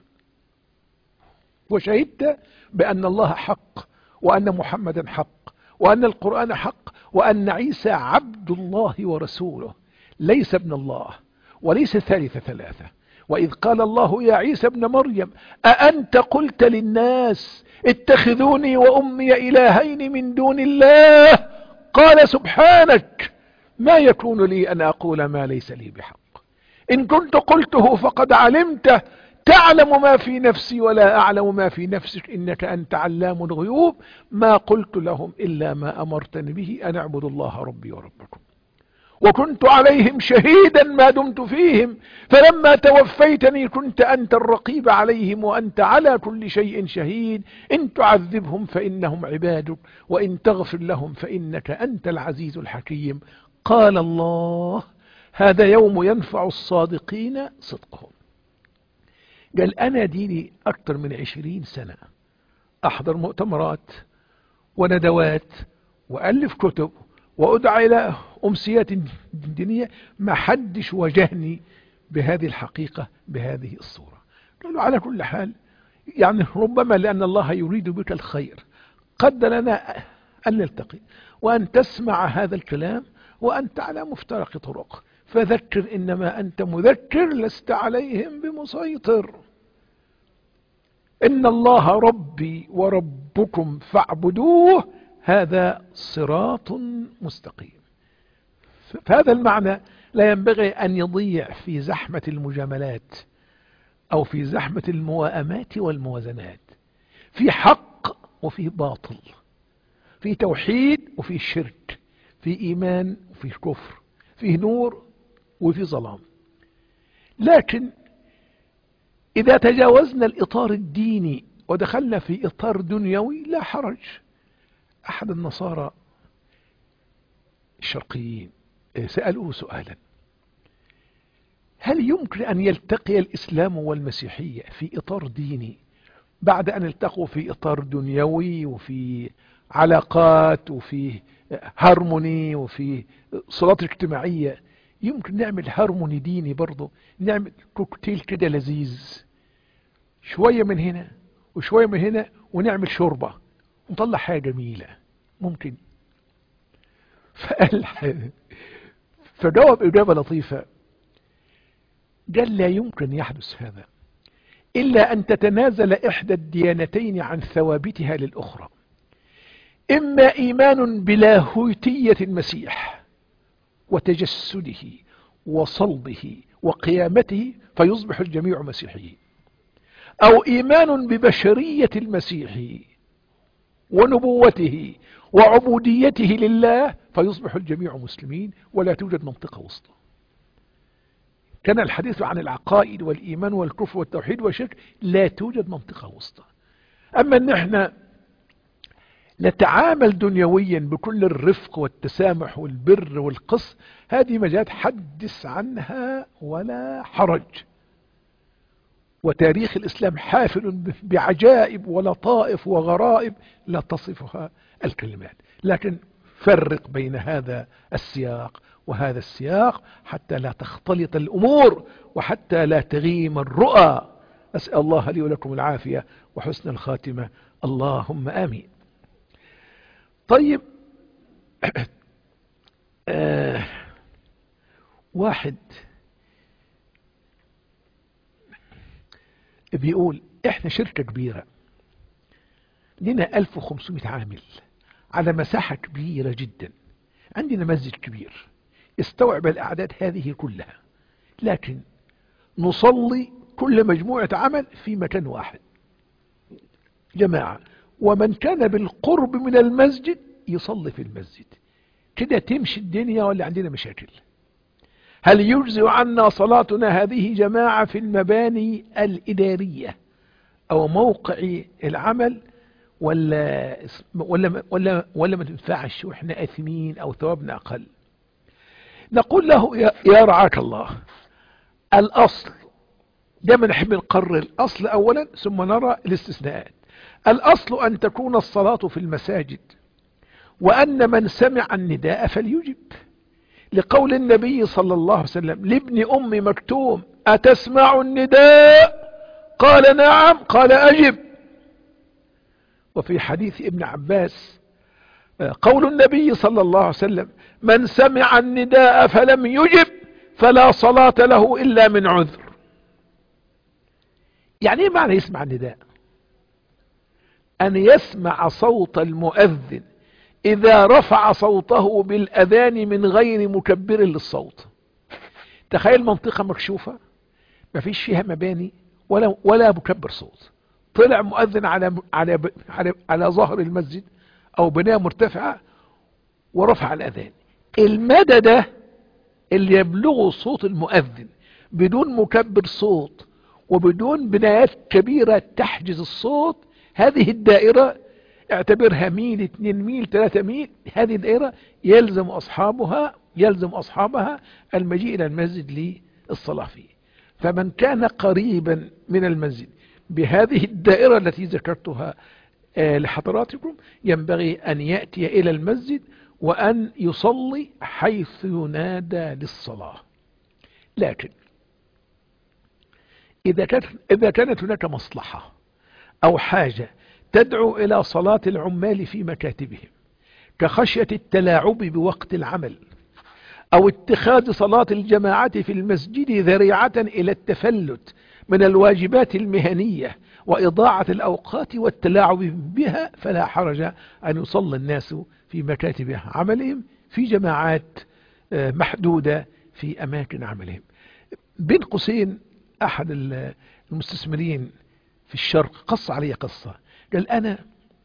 A: وشهدت بأن الله حق وأن محمدا حق وأن القرآن حق وأن عيسى عبد الله ورسوله ليس ابن الله وليس ثالث ثلاثة. وإذ قال الله يا عيسى ابن مريم أأنت قلت للناس اتخذوني وأمي إلهين من دون الله قال سبحانك ما يكون لي أن أقول ما ليس لي بحق، إن كنت قلته فقد علمته تعلم ما في نفسي ولا أعلم ما في نفسك إنك أنت علام الغيوب ما قلت لهم إلا ما أمرتني به أن اعبدوا الله ربي وربكم وكنت عليهم شهيدا ما دمت فيهم فلما توفيتني كنت أنت الرقيب عليهم وأنت على كل شيء شهيد إن تعذبهم فإنهم عبادك وإن تغفر لهم فإنك أنت العزيز الحكيم. قال الله هذا يوم ينفع الصادقين صدقهم. قال أنا ديني أكثر من عشرين سنة أحضر مؤتمرات وندوات وألف كتب وأدعى إلى أمسيات دينية، ما حدش واجهني بهذه الحقيقة بهذه الصورة. قالوا على كل حال يعني ربما لأن الله يريد بك الخير قد لنا أن نلتقي وأن تسمع هذا الكلام وأنت على مفترق طرق، فذكر إنما أنت مذكر لست عليهم بمسيطر، إن الله ربي وربكم فاعبدوه هذا صراط مستقيم. فهذا المعنى لا ينبغي أن يضيع في زحمة المجاملات أو في زحمة المواءمات والموازنات، في حق وفي باطل، في توحيد وفي شرك، في إيمان وفي كفر، في نور وفي ظلام. لكن إذا تجاوزنا الإطار الديني ودخلنا في إطار دنيوي لا حرج. أحد النصارى الشرقيين سألوه سؤالا: هل يمكن أن يلتقي الإسلام والمسيحية في إطار ديني بعد أن التقوا في إطار دنيوي وفي علاقات وفي هارموني وفي صلات اجتماعية؟ يمكن نعمل هارموني ديني برضه، نعمل كوكتيل كده لذيذ، شوية من هنا وشوية من هنا ونعمل شوربة نطلع حاجة جميلة ممكن. فقال فجاوب إجابة لطيفة، قال لا يمكن يحدث هذا إلا أن تتنازل إحدى الديانتين عن ثوابتها للأخرى، إما إيمان بلاهوتية المسيح وتجسده وصلبه وقيامته فيصبح الجميع مسيحيين، أو إيمان ببشرية المسيح ونبوته وعبوديته لله فيصبح الجميع مسلمين، ولا توجد منطقة وسطى. كان الحديث عن العقائد والإيمان والكفر والتوحيد والشرك، لا توجد منطقة وسطى. أما أن احنا نتعامل دنيويا بكل الرفق والتسامح والبر والقسط، هذه مجالات حدث عنها ولا حرج، وتاريخ الإسلام حافل بعجائب ولطائف وغرائب لا تصفها الكلمات. لكن فرق بين هذا السياق وهذا السياق حتى لا تختلط الأمور وحتى لا تغيم الرؤى. أسأل الله لي ولكم العافية وحسن الخاتمة، اللهم آمين. طيب آه واحد بيقول احنا شركة كبيرة لنا ألف وخمسمائة عامل على مساحة كبيرة جدا، عندنا مسجد كبير استوعب الأعداد هذه كلها، لكن نصلي كل مجموعة عمل في مكان واحد جماعة، ومن كان بالقرب من المسجد يصلي في المسجد. كده تمشي الدنيا ولا عندنا مشاكل؟ هل يجزئ عنا صلاتنا هذه جماعة في المباني الإدارية أو موقع العمل، ولا ولا ولا ولا ما تنفعش واحنا آثمين أو ثوابنا أقل؟ نقول له يا رعاك الله، الأصل دائما نحب نقرر الأصل أولا ثم نرى الاستثناءات. الأصل أن تكون الصلاة في المساجد، وأن من سمع النداء فليجب، لقول النبي صلى الله عليه وسلم لابن أم مكتوم أتسمع النداء؟ قال نعم، قال أجب. وفي حديث ابن عباس قول النبي صلى الله عليه وسلم من سمع النداء فلم يجب فلا صلاة له إلا من عذر. يعني ايه معنى يسمع النداء؟ أن يسمع صوت المؤذن إذا رفع صوته بالأذان من غير مكبر للصوت. تخيل منطقة مكشوفة ما فيش فيها مباني ولا ولا مكبر صوت، طلع مؤذن على على على, على ظهر المسجد أو بناية مرتفعة ورفع الأذان. المدى ده اللي يبلغه صوت المؤذن بدون مكبر صوت وبدون بنايات كبيرة تحجز الصوت، هذه الدائرة اعتبرها ميل اتنين ميل ثلاثة ميل، هذه الدائرة يلزم أصحابها يلزم أصحابها المجيء إلى المسجد للصلاة فيه. فمن كان قريبا من المسجد بهذه الدائرة التي ذكرتها آه لحضراتكم ينبغي أن يأتي إلى المسجد وأن يصلي حيث ينادى للصلاة. لكن إذا كانت, إذا كانت هناك مصلحة أو حاجة تدعو إلى صلاة العمال في مكاتبهم كخشية التلاعب بوقت العمل، أو اتخاذ صلاة الجماعة في المسجد ذريعة إلى التفلت من الواجبات المهنية وإضاعة الأوقات والتلاعب بها، فلا حرج أن يصلي الناس في مكاتب عملهم في جماعات محدودة في أماكن عملهم. بين قوسين أحد المستثمرين في الشرق قص علي قصة، قال أنا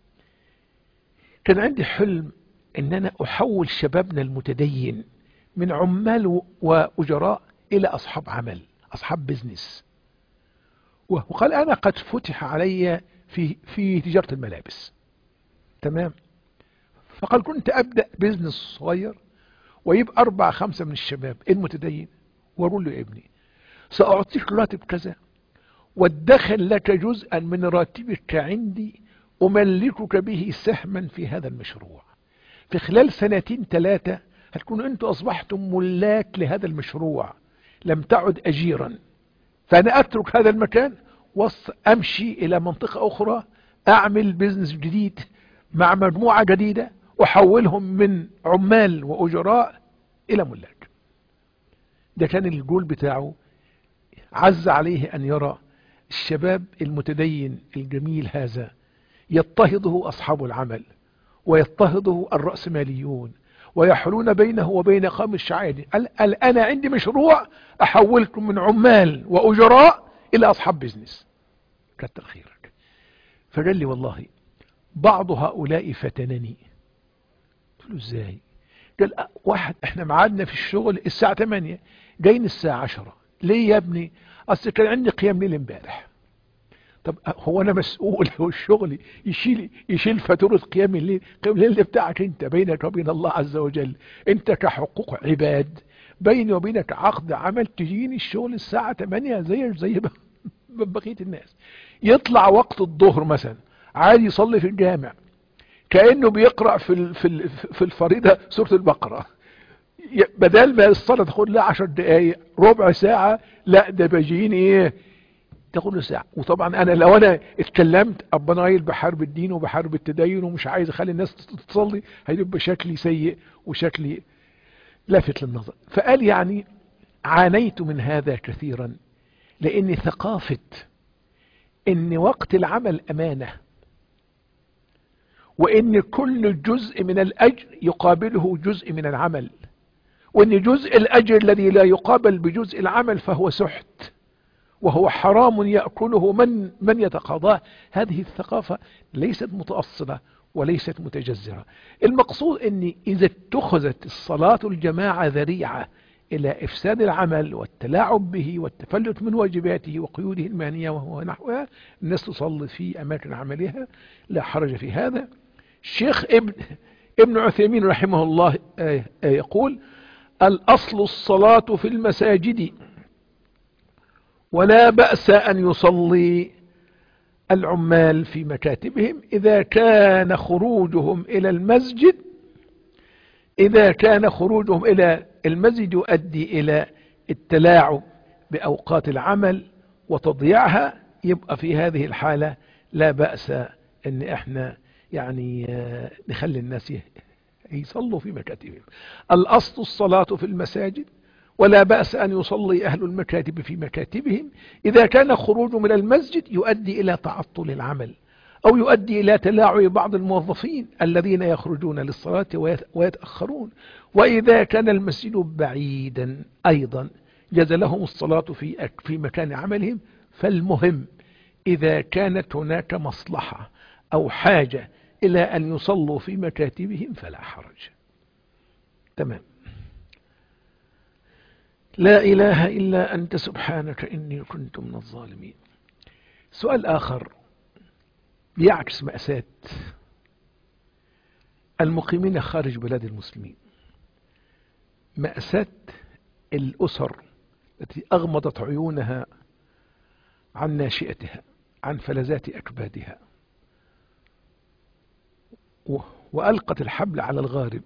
A: كان عندي حلم أن أنا أحول شبابنا المتدين من عمال وأجراء إلى أصحاب عمل، أصحاب بزنس. وقال أنا قد فتح علي في في تجارة الملابس، تمام. فقال كنت أبدأ بزنس صغير ويبقى أربعة خمسة من الشباب المتدين وأقول له يا ابني سأعطيك راتب كذا وادخل لك جزءا من راتبك عندي أملكك به سهما في هذا المشروع. في خلال سنتين ثلاثة هتكونوا أنتوا أصبحتم ملاك لهذا المشروع، لم تعد أجيرا. فأنا أترك هذا المكان وأمشي إلى منطقة أخرى أعمل بزنس جديد مع مجموعة جديدة أحولهم من عمال وأجراء إلى ملاك. ده كان الجول بتاعه. عز عليه أن يرى الشباب المتدين الجميل هذا يضطهده أصحاب العمل ويضطهده الرأسماليون ويحلون بينه وبين إقامة الشعائر. قال, قال أنا عندي مشروع أحولكم من عمال وأجراء إلى أصحاب بيزنس، كتر خيرك. فقال لي والله بعض هؤلاء فتنني. قلت له ازاي؟ قال واحد احنا معادنا في الشغل الساعة ثمانية، جايين الساعة عشرة. ليه يا ابني؟ اصل كان عندي قيام ليل امبارح. طب هو انا مسؤول؟ هو الشغل يشيل يشيل فاتورة قيام الليل؟ قيام الليل بتاعك انت بينك وبين الله عز وجل، انت كحقوق عباد بيني وبينك عقد عمل، تجيني الشغل الساعة ثمانية زي زي بقية الناس. يطلع وقت الظهر مثلا عادي يصلي في الجامع كأنه بيقرأ في في في الفريضة سورة البقرة، بدل ما الصلاة تاخد لها عشر دقايق ربع ساعة، لا ده بيجيني ايه تاخد له ساعة. وطبعا انا لو انا اتكلمت ابقى نايل بحارب الدين وبحارب التدين ومش عايز اخلي الناس تصلي، هيبقى شكلي سيء وشكلي لافت للنظر. فقال يعني عانيت من هذا كثيرا، لان ثقافة ان وقت العمل امانة، وان كل جزء من الاجر يقابله جزء من العمل، وان جزء الاجر الذي لا يقابل بجزء العمل فهو سحت وهو حرام يأكله من من يتقاضاه. هذه الثقافة ليست متأصلة وليست متجذرة. المقصود ان اذا اتخذت الصلاة الجماعة ذريعة الى افساد العمل والتلاعب به والتفلت من واجباته وقيوده المهنية وهو نحوها، الناس تصلي في اماكن عملها، لا حرج في هذا. الشيخ ابن ابن عثيمين رحمه الله يقول: الاصل الصلاة في المساجد، ولا بأس أن يصلي العمال في مكاتبهم إذا كان خروجهم إلى المسجد إذا كان خروجهم إلى المسجد يؤدي إلى التلاعب بأوقات العمل وتضييعها، يبقى في هذه الحالة لا بأس أن احنا يعني نخلي الناس يصلوا في مكاتبهم. الأصل الصلاة في المساجد، ولا بأس أن يصلي أهل المكاتب في مكاتبهم إذا كان خروج من المسجد يؤدي إلى تعطل العمل أو يؤدي إلى تلاعب بعض الموظفين الذين يخرجون للصلاة ويتأخرون. وإذا كان المسجد بعيدا أيضا جاز لهم الصلاة في في مكان عملهم. فالمهم إذا كانت هناك مصلحة أو حاجة إلى أن يصلوا في مكاتبهم فلا حرج. تمام. لا إله إلا أنت سبحانك إني كنت من الظالمين. سؤال آخر بيعكس مأساة المقيمين خارج بلاد المسلمين، مأساة الأسر التي أغمضت عيونها عن ناشئتها، عن فلذات أكبادها، وألقت الحبل على الغارب،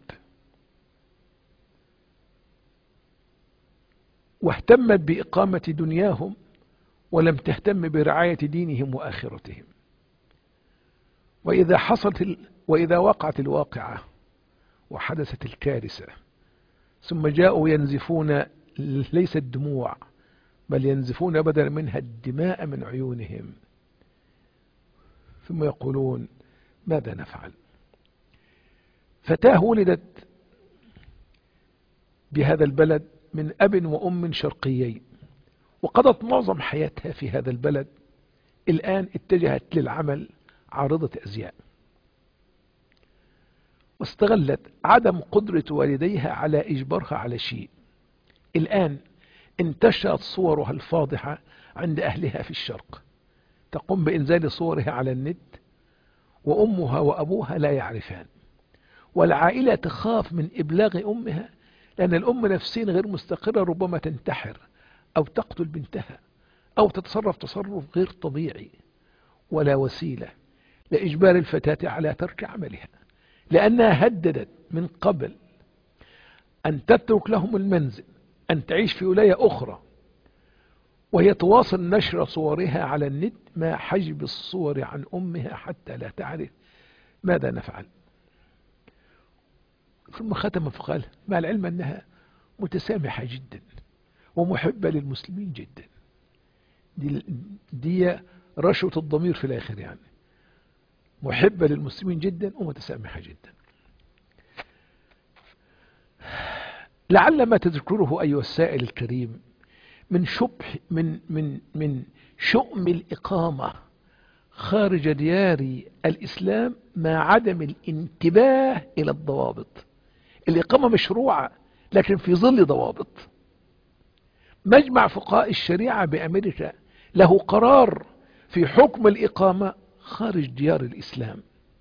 A: واهتمت بإقامة دنياهم ولم تهتم برعاية دينهم وآخرتهم. وإذا حصلت ال... وإذا وقعت الواقعة وحدثت الكارثة ثم جاءوا ينزفون ليس الدموع بل ينزفون بدلا منها الدماء من عيونهم، ثم يقولون ماذا نفعل؟ فتاة ولدت بهذا البلد من أب وأم شرقيين، وقضت معظم حياتها في هذا البلد، الآن اتجهت للعمل عارضة أزياء، واستغلت عدم قدرة والديها على إجبارها على شيء. الآن انتشرت صورها الفاضحة عند أهلها في الشرق، تقوم بإنزال صورها على النت، وأمها وأبوها لا يعرفان، والعائلة تخاف من إبلاغ أمها، لأن الأم نفسيا غير مستقرة، ربما تنتحر أو تقتل بنتها أو تتصرف تصرف غير طبيعي، ولا وسيلة لإجبار الفتاة على ترك عملها، لأنها هددت من قبل أن تترك لهم المنزل، أن تعيش في ولاية أخرى، وهي تواصل نشر صورها على النت مع حجب الصور عن أمها حتى لا تعرف ماذا نفعل؟ ثم ختم فقال مع العلم أنها متسامحة جدا ومحبة للمسلمين جدا. دي, دي رشوة الضمير في الآخر، يعني محبة للمسلمين جدا ومتسامحة جدا. لعل ما تذكره أيها السائل الكريم من شبه من من من شؤم الإقامة خارج ديار الإسلام مع عدم الانتباه إلى الضوابط. الإقامة مشروعة لكن في ظل ضوابط. مجمع فقهاء الشريعة بأمريكا له قرار في حكم الإقامة خارج ديار الإسلام،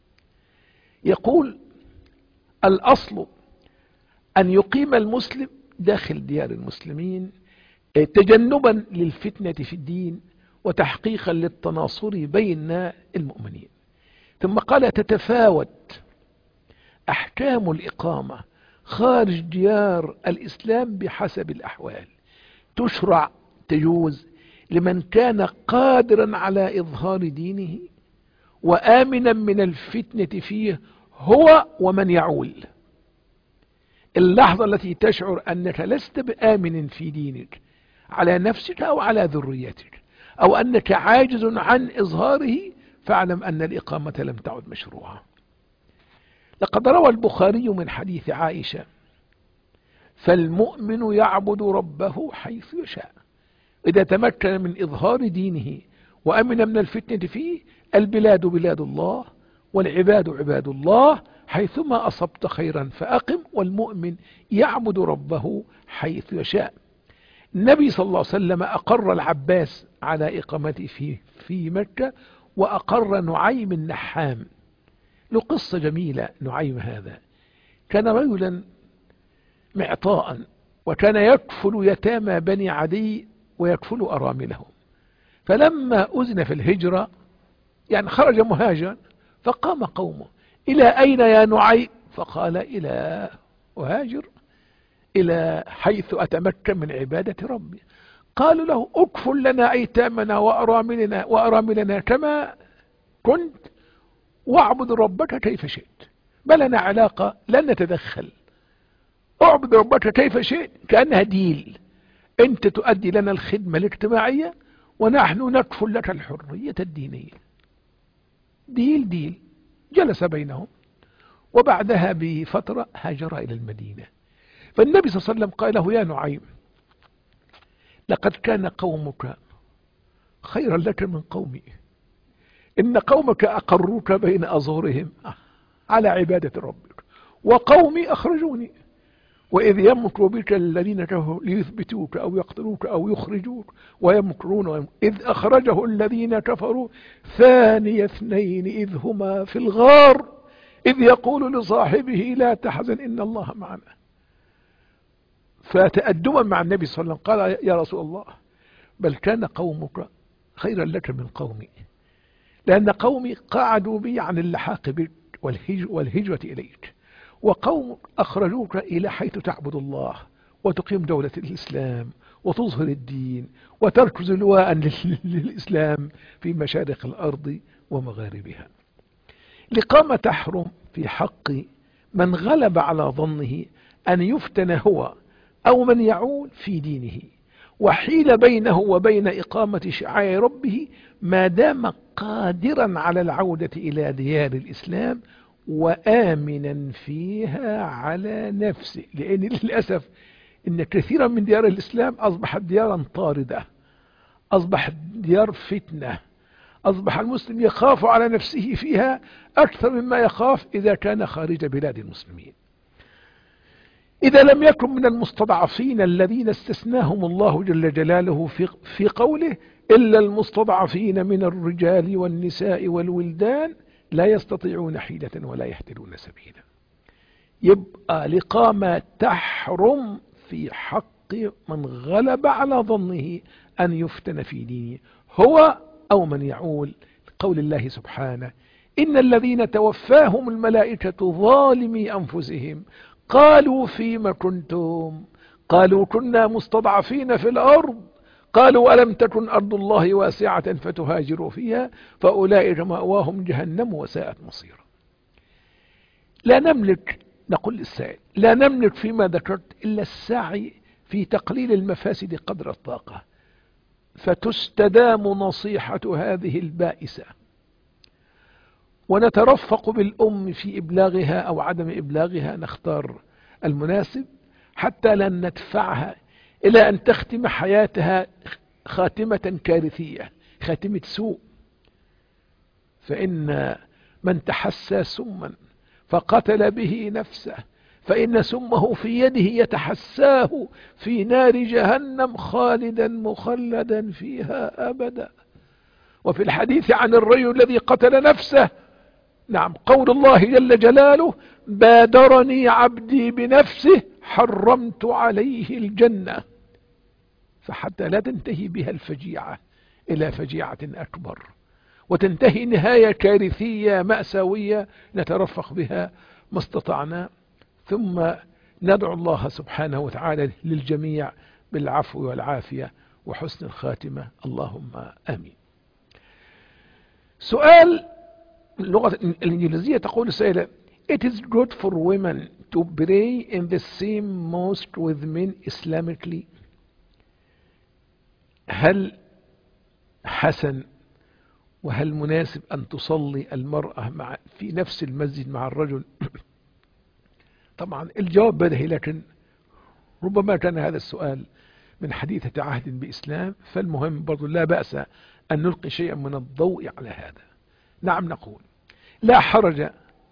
A: يقول الأصل أن يقيم المسلم داخل ديار المسلمين تجنبا للفتنة في الدين وتحقيقا للتناصر بين المؤمنين. ثم قال تتفاوت أحكام الإقامة خارج ديار الإسلام بحسب الأحوال، تشرع تجوز لمن كان قادرا على إظهار دينه وآمنا من الفتنة فيه هو ومن يعول. اللحظة التي تشعر أنك لست بآمن في دينك على نفسك أو على ذريتك أو أنك عاجز عن إظهاره، فاعلم أن الإقامة لم تعد مشروعة. لقد روى البخاري من حديث عائشة فالمؤمن يعبد ربه حيث يشاء. إذا تمكن من إظهار دينه وأمن من الفتنة فيه، البلاد بلاد الله والعباد عباد الله، حيثما أصبت خيرا فأقم، والمؤمن يعبد ربه حيث يشاء. النبي صلى الله عليه وسلم أقر العباس على إقامته في, في مكة، وأقر نعيم النحام. له قصة جميلة. نعيم هذا كان رجلا معطاء، وكان يكفل يتامى بني عدي ويكفل أراملهم. فلما أذن في الهجرة، يعني خرج مهاجرا، فقام قومه إلى أين يا نعيم؟ فقال إلى أهاجر إلى حيث أتمكن من عبادة ربي. قالوا له أكفل لنا أيتامنا وأراملنا, وأراملنا كما كنت، واعبد ربك كيف شئت، ما لنا علاقة، لن نتدخل، اعبد ربك كيف شئت. كأنها ديل، أنت تؤدي لنا الخدمة الاجتماعية ونحن نكفل لك الحرية الدينية. ديل ديل. جلس بينهم، وبعدها بفترة هاجر إلى المدينة. فالنبي صلى الله عليه وسلم قال له يا نعيم لقد كان قومك خيرا لك من قومي، إن قومك أقروك بين أظهرهم على عبادة ربك، وقومي أخرجوني. وإذ يمكر بك الذين كفروا ليثبتوك أو يقتلوك أو يخرجوك ويمكرون ويمكر. إذ أخرجه الذين كفروا ثاني اثنين إذ هما في الغار إذ يقول لصاحبه لا تحزن إن الله معنا. فتأدبا مع النبي صلى الله عليه وسلم قال يا رسول الله بل كان قومك خيرا لك من قومي، لأن قومي قعدوا بي عن اللحاق بك والهجرة إليك، وقوم أخرجوك إلى حيث تعبد الله وتقيم دولة الإسلام وتظهر الدين وتركز لواء للإسلام في مشارق الأرض ومغاربها. الإقامة تحرم في حق من غلب على ظنه أن يفتن هو أو من يعول في دينه، وحيل بينه وبين إقامة شعائر ربه ما دام قادرا على العودة إلى ديار الإسلام وآمنا فيها على نفسه. لأن للأسف إن كثيرا من ديار الإسلام أصبحت ديارا طاردة، أصبحت ديار فتنة، أصبح المسلم يخاف على نفسه فيها أكثر مما يخاف إذا كان خارج بلاد المسلمين. إذا لم يكن من المستضعفين الذين استثناهم الله جل جلاله في, في قوله إلا المستضعفين من الرجال والنساء والولدان لا يستطيعون حيلة ولا يهتدون سبيلا. يبقى الإقامة تحرم في حق من غلب على ظنه أن يفتن في دينه هو أو من يعول. قول الله سبحانه إن الذين توفاهم الملائكة ظالمي أنفسهم قالوا فيما كنتم قالوا كنا مستضعفين في الأرض قالوا ألم تكن أرض الله واسعة فتهاجروا فيها فأولئك مأواهم جهنم وساءت مصيرا. لا نملك، نقول للسائل لا نملك فيما ذكرت إلا السعي في تقليل المفاسد قدر الطاقة، فتستدام نصيحة هذه البائسة، ونترفق بالأم في إبلاغها أو عدم إبلاغها، نختار المناسب حتى لا ندفعها إلى أن تختم حياتها خاتمة كارثية، خاتمة سوء. فإن من تحسى سما فقتل به نفسه فإن سمه في يده يتحساه في نار جهنم خالدا مخلدا فيها أبدا. وفي الحديث عن الرجل الذي قتل نفسه، نعم، قول الله جل جلاله: بادرني عبدي بنفسه حرمت عليه الجنة. فحتى لا تنتهي بها الفجيعة إلى فجيعة أكبر وتنتهي نهاية كارثية مأساوية، نترفق بها ما استطعنا، ثم ندعو الله سبحانه وتعالى للجميع بالعفو والعافية وحسن الخاتمة، اللهم آمين. سؤال اللغة الإنجليزية، تقول السائلة: It is good for women to pray in the same mosque with men Islamically. هل حسن وهل مناسب أن تصلي المرأة مع في نفس المسجد مع الرجل؟ طبعا الجواب بديهي، لكن ربما كان هذا السؤال من حديثة عهد بإسلام، فالمهم برضو لا بأس أن نلقي شيئا من الضوء على هذا. نعم، نقول لا حرج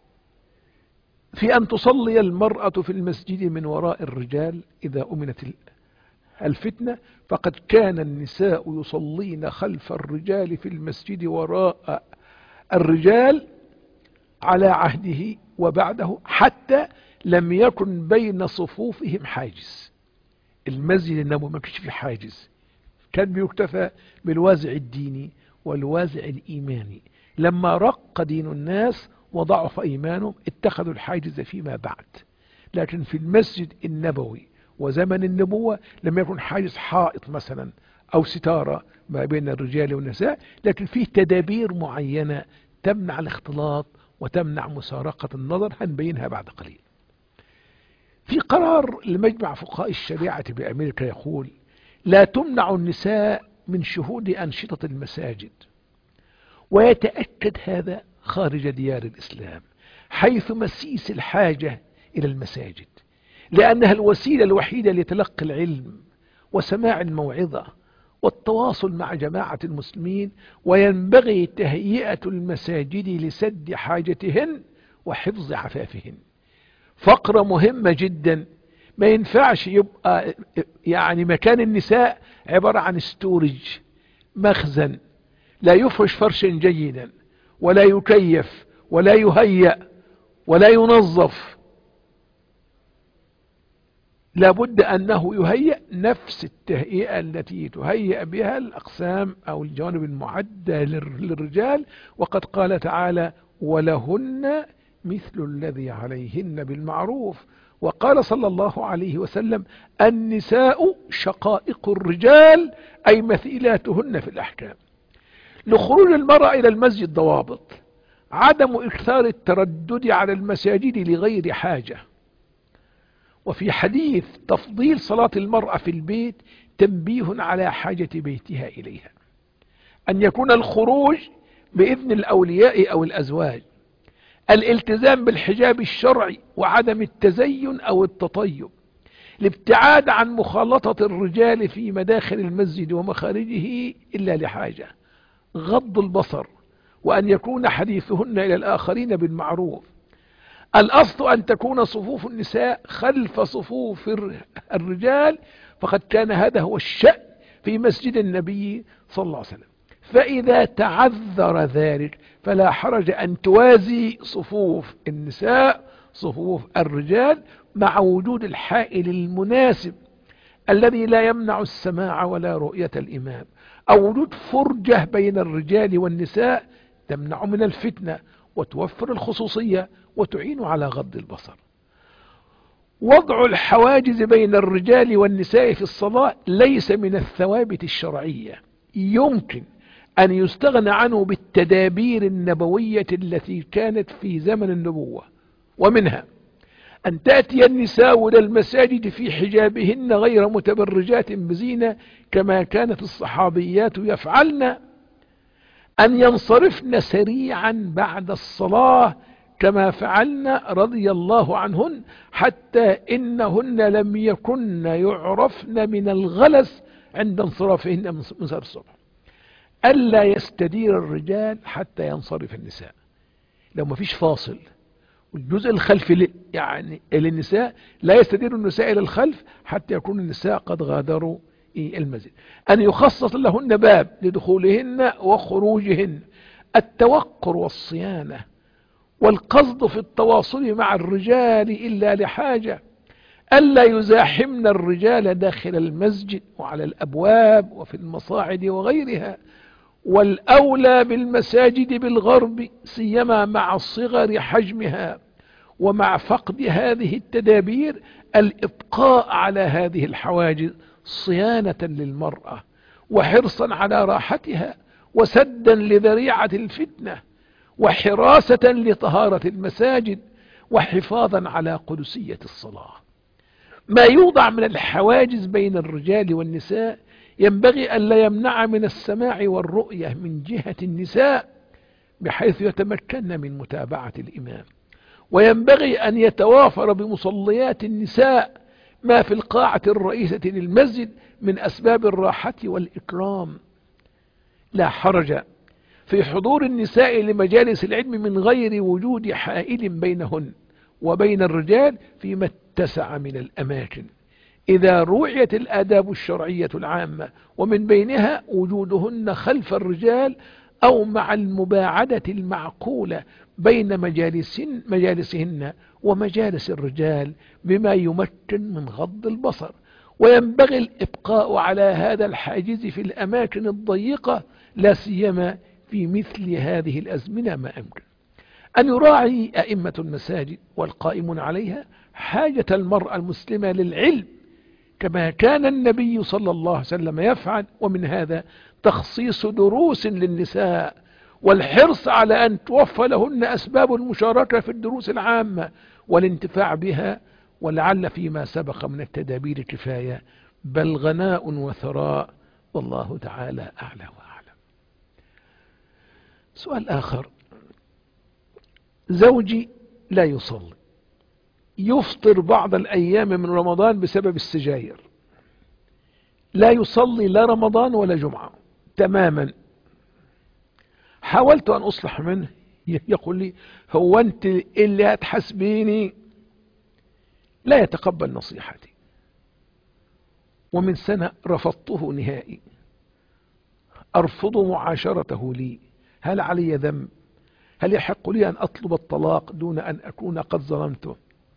A: في أن تصلي المرأة في المسجد من وراء الرجال إذا أمنت الفتنة، فقد كان النساء يصلين خلف الرجال في المسجد وراء الرجال على عهده وبعده، حتى لم يكن بين صفوفهم حاجز. المسجد النبوي ما كانش فيه حاجز، كان بيكتفى بالوازع الديني والوازع الإيماني. لما رق دين الناس وضعف إيمانهم اتخذوا الحاجز فيما بعد، لكن في المسجد النبوي وزمن النبوة لم يكن حاجز حائط مثلا أو ستارة ما بين الرجال والنساء، لكن فيه تدابير معينة تمنع الاختلاط وتمنع مسارقة النظر، هنبينها بعد قليل. في قرار لمجمع فقهاء الشريعة بأمريكا يقول: لا تمنع النساء من شهود أنشطة المساجد، ويتأكد هذا خارج ديار الإسلام، حيث مسيس الحاجة إلى المساجد، لأنها الوسيلة الوحيدة لتلقي العلم وسماع الموعظة والتواصل مع جماعة المسلمين، وينبغي تهيئة المساجد لسد حاجتهن وحفظ عفافهن. فقرة مهمة جدا، ما ينفعش يبقى يعني مكان النساء عبارة عن ستورج، مخزن لا يفرش فرشا جيدا ولا يكيف ولا يهيأ ولا ينظف. لابد أنه يهيأ نفس التهيئة التي تهيأ بها الأقسام أو الجوانب المعدة للرجال، وقد قال تعالى: ولهن مثل الذي عليهن بالمعروف. وقال صلى الله عليه وسلم: النساء شقائق الرجال، أي مثيلاتهن في الأحكام. لخروج المرأة إلى المسجد ضوابط: عدم إكثار التردد على المساجد لغير حاجة. وفي حديث تفضيل صلاة المرأة في البيت تنبيه على حاجة بيتها إليها، أن يكون الخروج بإذن الأولياء أو الأزواج، الالتزام بالحجاب الشرعي وعدم التزين أو التطيب، الابتعاد عن مخالطة الرجال في مداخل المسجد ومخارجه إلا لحاجة، غض البصر، وأن يكون حديثهن إلى الآخرين بالمعروف. الأصل أن تكون صفوف النساء خلف صفوف الرجال، فقد كان هذا هو الشأن في مسجد النبي صلى الله عليه وسلم. فإذا تعذر ذلك فلا حرج أن توازي صفوف النساء صفوف الرجال، مع وجود الحائل المناسب الذي لا يمنع السماع ولا رؤية الإمام، أو وجود فرجة بين الرجال والنساء تمنع من الفتنة وتوفر الخصوصية وتعين على غض البصر. وضع الحواجز بين الرجال والنساء في الصلاة ليس من الثوابت الشرعية، يمكن أن يستغنى عنه بالتدابير النبوية التي كانت في زمن النبوة ومنها أن تأتي النساء إلى المساجد في حجابهن غير متبرجات بزينة كما كانت الصحابيات يفعلن، أن ينصرفن سريعا بعد الصلاة كما فعلن رضي الله عنهن، حتى إنهن لم يكن يعرفن من الغلس عند انصرافهن من صلاة الصبح. ألا يستدير الرجال حتى ينصرف النساء. لو ما فيش فاصل والجزء الخلفي يعني للنساء، لا يستدير النساء إلى الخلف حتى يكون النساء قد غادروا المسجد. أن يخصص لهن باب لدخولهن وخروجهن. التوقر والصيانة والقصد في التواصل مع الرجال إلا لحاجة. ألا يزاحمن الرجال داخل المسجد وعلى الأبواب وفي المصاعد وغيرها. والأولى بالمساجد بالغرب سيما مع صغر حجمها ومع فقد هذه التدابير الإبقاء على هذه الحواجز صيانة للمرأة وحرصا على راحتها وسدا لذريعة الفتنة وحراسة لطهارة المساجد وحفاظا على قدسية الصلاة. ما يوضع من الحواجز بين الرجال والنساء ينبغي أن لا يمنع من السماع والرؤية من جهة النساء بحيث يتمكن من متابعة الإمام، وينبغي أن يتوافر بمصليات النساء ما في القاعة الرئيسة للمسجد من أسباب الراحة والإكرام. لا حرج في حضور النساء لمجالس العلم من غير وجود حائل بينهن وبين الرجال فيما اتسع من الأماكن، إذا روعيت الآداب الشرعية العامة، ومن بينها وجودهن خلف الرجال أو مع المباعدة المعقولة بين مجالسهن, مجالسهن ومجالس الرجال بما يمكن من غض البصر. وينبغي الإبقاء على هذا الحاجز في الأماكن الضيقة لا سيما في مثل هذه الأزمنة ما أمكن. أن يراعي أئمة المساجد والقائمون عليها حاجة المرأة المسلمة للعلم كما كان النبي صلى الله عليه وسلم يفعل، ومن هذا تخصيص دروس للنساء والحرص على أن توفى لهن أسباب المشاركة في الدروس العامة والانتفاع بها، ولعل فيما سبق من التدابير كفاية، بل غناء وثراء، والله تعالى أعلى وأعلم. سؤال آخر: زوجي لا يصلي، يفطر بعض الأيام من رمضان بسبب السجاير، لا يصلي لا رمضان ولا جمعة تماما. حاولت أن أصلح منه، يقول لي: هو أنت اللي هتحسبيني؟ لا يتقبل نصيحتي، ومن سنة رفضته نهائي، أرفض معاشرته لي. هل علي ذنب؟ هل يحق لي أن أطلب الطلاق دون أن أكون قد ظلمته؟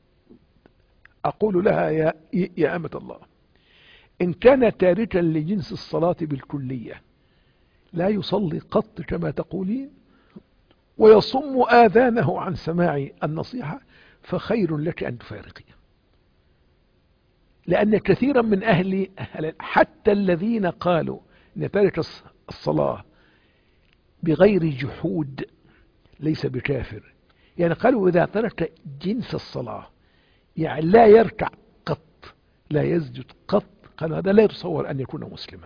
A: أقول لها: يا, يا أمة الله، إن كان تاركا لجنس الصلاة بالكلية لا يصلي قط كما تقولين ويصم آذانه عن سماع النصيحة، فخير لك أن تفارقيه. لأن كثيرا من أهل حتى الذين قالوا أن تارك الصلاة بغير جحود ليس بكافر، يعني قالوا إذا ترك جنس الصلاة يعني لا يركع قط لا يسجد قط، قالوا هذا لا يتصور أن يكون مسلما،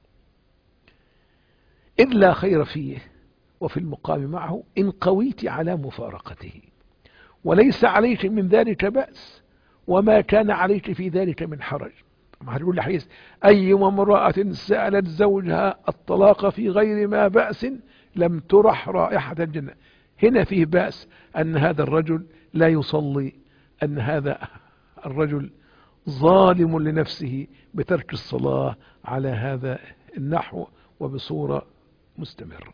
A: إذ لا خير فيه وفي المقام معه إن قويت على مفارقته، وليس عليك من ذلك بأس وما كان عليك في ذلك من حرج. ما هتقول لحيث أيما امرأة سألت زوجها الطلاق في غير ما بأس لم ترح رائحة الجنة. هنا فيه بأس أن هذا الرجل لا يصلي، أن هذا الرجل ظالم لنفسه بترك الصلاة على هذا النحو وبصورة مستمرة.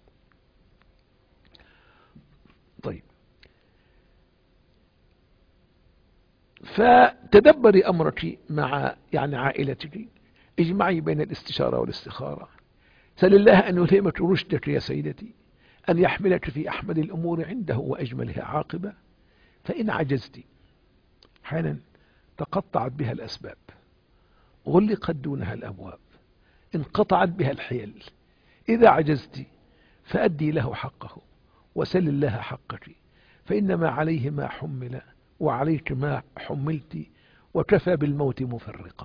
A: طيب، فتدبري أمرك مع يعني عائلتك، اجمعي بين الاستشارة والاستخارة، سل الله أن يلهمك رشدك يا سيدتي، أن يحملك في أحمد الأمور عنده وأجملها عاقبة. فإن عجزت حالا تقطعت بها الأسباب، غلقت دونها الأبواب، انقطعت بها الحيل. إذا عجزت فأدي له حقه وسل الله حقك، فإنما عليه ما حمل وعليك ما حملت، وكفى بالموت مفرقا.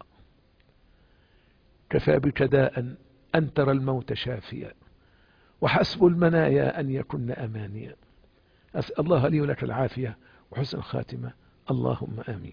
A: كفى بك داء أن ترى الموت شافيا، وحسب المنايا أن يكن أمانيا. أسأل الله لي ولك العافية وحسن الخاتمة، اللهم آمين.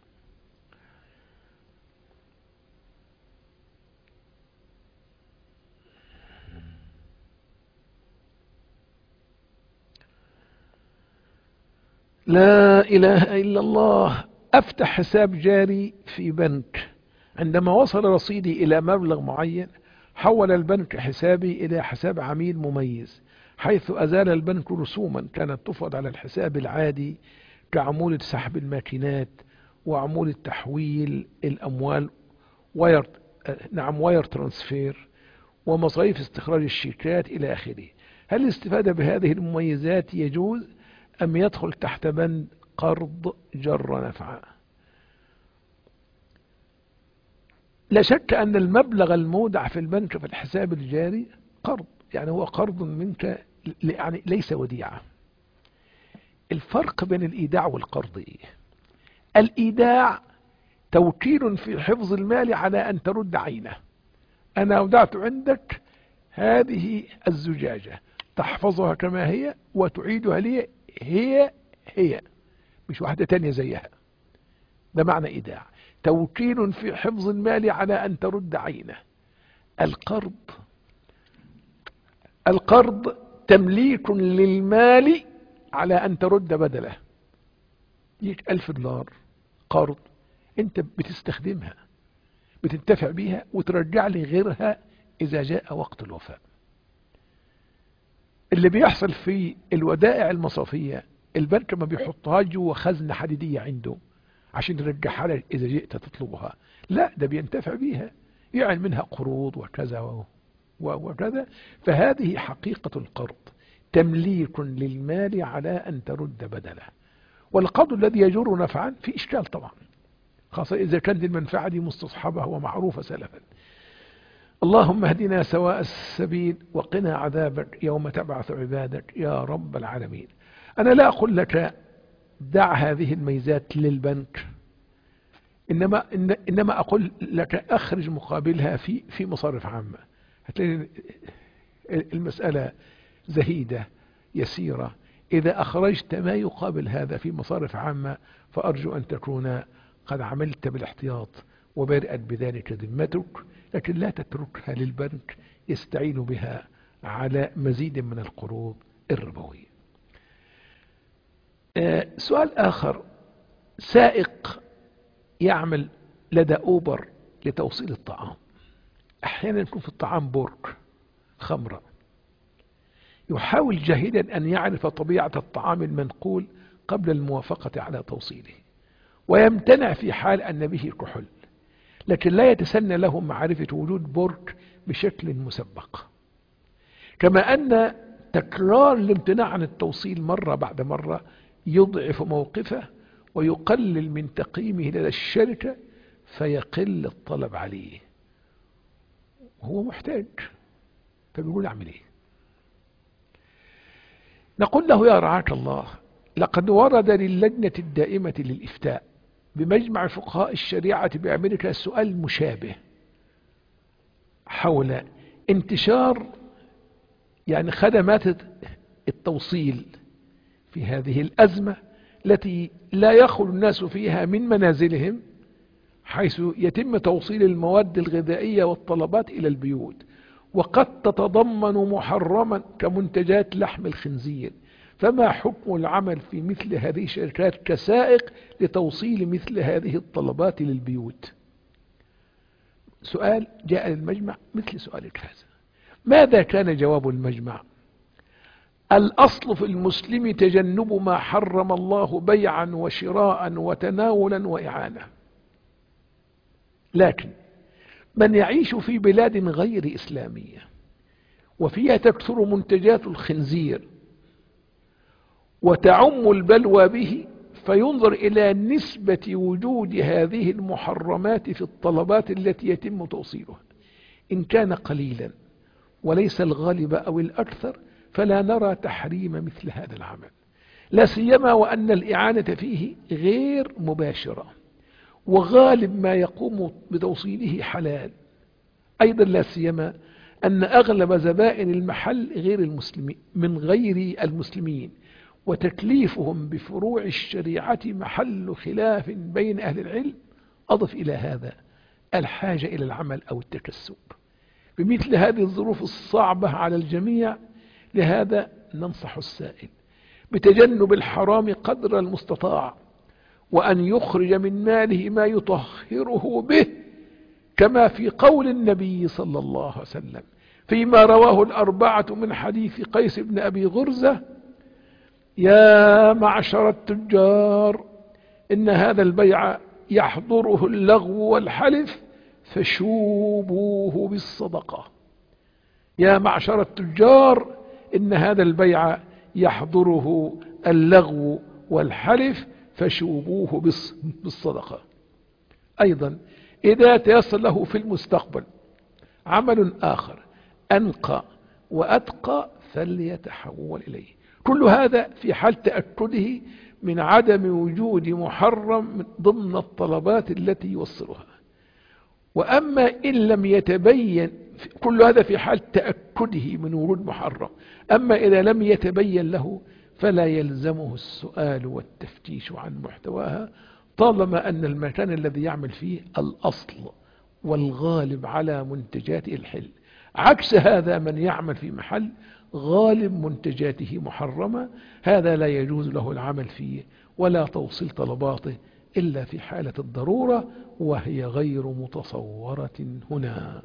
A: لا إله إلا الله. أفتح حساب جاري في بنك، عندما وصل رصيدي إلى مبلغ معين حول البنك حسابي إلى حساب عميل مميز، حيث أزال البنك رسوما كانت تفرض على الحساب العادي كعمولة سحب الماكينات وعمولة تحويل الأموال واير نعم واير ترانسفير ومصاريف استخراج الشيكات إلى آخره. هل الاستفادة بهذه المميزات يجوز أم يدخل تحت بند قرض جر نفعا؟ لا شك أن المبلغ المودع في البنك في الحساب الجاري قرض، يعني هو قرض منك، يعني ليس وديعة. الفرق بين الإيداع والقرض إيه؟ الإيداع توكيل في حفظ المال على أن ترد عينه. أنا أودعت عندك هذه الزجاجة، تحفظها كما هي وتعيدها لي هي هي، مش واحدة تانية زيها. ده معنى إيداع، توكيل في حفظ المال على أن ترد عينه. القرض القرض تمليك للمال على أن ترد بدله. يجيك ألف دولار قرض، أنت بتستخدمها بتنتفع بيها وترجع لي غيرها إذا جاء وقت الوفاء. اللي بيحصل في الودائع المصرفية، البنك ما بيحطها جوه خزنة حديدية عنده عشان يرجعها لك إذا جئت تطلبها، لا، ده بينتفع بيها، يعني منها قروض وكذا وكذا. فهذه حقيقة القرض، تمليك للمال على أن ترد بدله. والقرض الذي يجر نفعا في إشكال طبعا، خاصة إذا كانت المنفعة دي مستصحبة ومعروفة سلفا. اللهم اهدنا سواء السبيل وقنا عذابك يوم تبعث عبادك يا رب العالمين. أنا لا أقول لك دع هذه الميزات للبنك، إنما إنما أقول لك أخرج مقابلها في في مصارف عامة. هتلاقي المسألة زهيدة يسيرة. إذا أخرجت ما يقابل هذا في مصارف عامة فأرجو أن تكون قد عملت بالاحتياط وبرئت بذلك ذمتك، لكن لا تتركها للبنك يستعين بها على مزيد من القروض الربوية. آه سؤال آخر، سائق يعمل لدى أوبر لتوصيل الطعام، أحيانا يكون في الطعام بورك خمرة، يحاول جاهدا أن يعرف طبيعة الطعام المنقول قبل الموافقة على توصيله، ويمتنع في حال أن به كحول، لكن لا يتسنى له معرفة وجود بورك بشكل مسبق. كما أن تكرار الامتناع عن التوصيل مرة بعد مرة يضعف موقفه ويقلل من تقييمه لدى الشركة، فيقل الطلب عليه، هو محتاج، فبيقول اعمل ايه؟ نقول له يا رعاك الله، لقد ورد للجنة الدائمة للإفتاء بمجمع فقهاء الشريعة بأمريكا سؤال مشابه حول انتشار يعني خدمات التوصيل في هذه الأزمة التي لا يخلو الناس فيها من منازلهم، حيث يتم توصيل المواد الغذائية والطلبات إلى البيوت، وقد تتضمن محرما كمنتجات لحم الخنزير. فما حكم العمل في مثل هذه الشركات كسائق لتوصيل مثل هذه الطلبات للبيوت؟ سؤال جاء للمجمع مثل سؤالك هذا. ماذا كان جواب المجمع؟ الأصل في المسلم تجنب ما حرم الله بيعا وشراء وتناولا وإعانة، لكن من يعيش في بلاد غير إسلامية وفيها تكثر منتجات الخنزير وتعم البلوى به، فينظر إلى نسبة وجود هذه المحرمات في الطلبات التي يتم توصيلها. إن كان قليلا وليس الغالب أو الأكثر فلا نرى تحريم مثل هذا العمل، لا سيما وأن الإعانة فيه غير مباشرة، وغالب ما يقوم بتوصيله حلال. أيضا لا سيما أن أغلب زبائن المحل غير المسلمين من غير المسلمين، وتكليفهم بفروع الشريعة محل خلاف بين أهل العلم. أضف إلى هذا الحاجة إلى العمل أو التكسب بمثل هذه الظروف الصعبة على الجميع. لهذا ننصح السائل بتجنب الحرام قدر المستطاع، وأن يخرج من ماله ما يطهره به، كما في قول النبي صلى الله عليه وسلم فيما رواه الأربعة من حديث قيس بن أبي غرزة: يا معشر التجار، إن هذا البيع يحضره اللغو والحلف فشوبوه بالصدقة. يا معشر التجار، إن هذا البيع يحضره اللغو والحلف فشوبوه بالصدقة. أيضا إذا تيسر له في المستقبل عمل آخر أنقى وأتقى فليتحول إليه. كل هذا في حال تأكده من عدم وجود محرم ضمن الطلبات التي يوصلها. وأما إن لم يتبين، كل هذا في حال تأكده من وجود محرم، أما إذا لم يتبين له فلا يلزمه السؤال والتفتيش عن محتواها، طالما أن المكان الذي يعمل فيه الأصل والغالب على منتجاته الحل. عكس هذا من يعمل في محل غالب منتجاته محرمة، هذا لا يجوز له العمل فيه ولا توصيل طلباته إلا في حالة الضرورة، وهي غير متصورة هنا.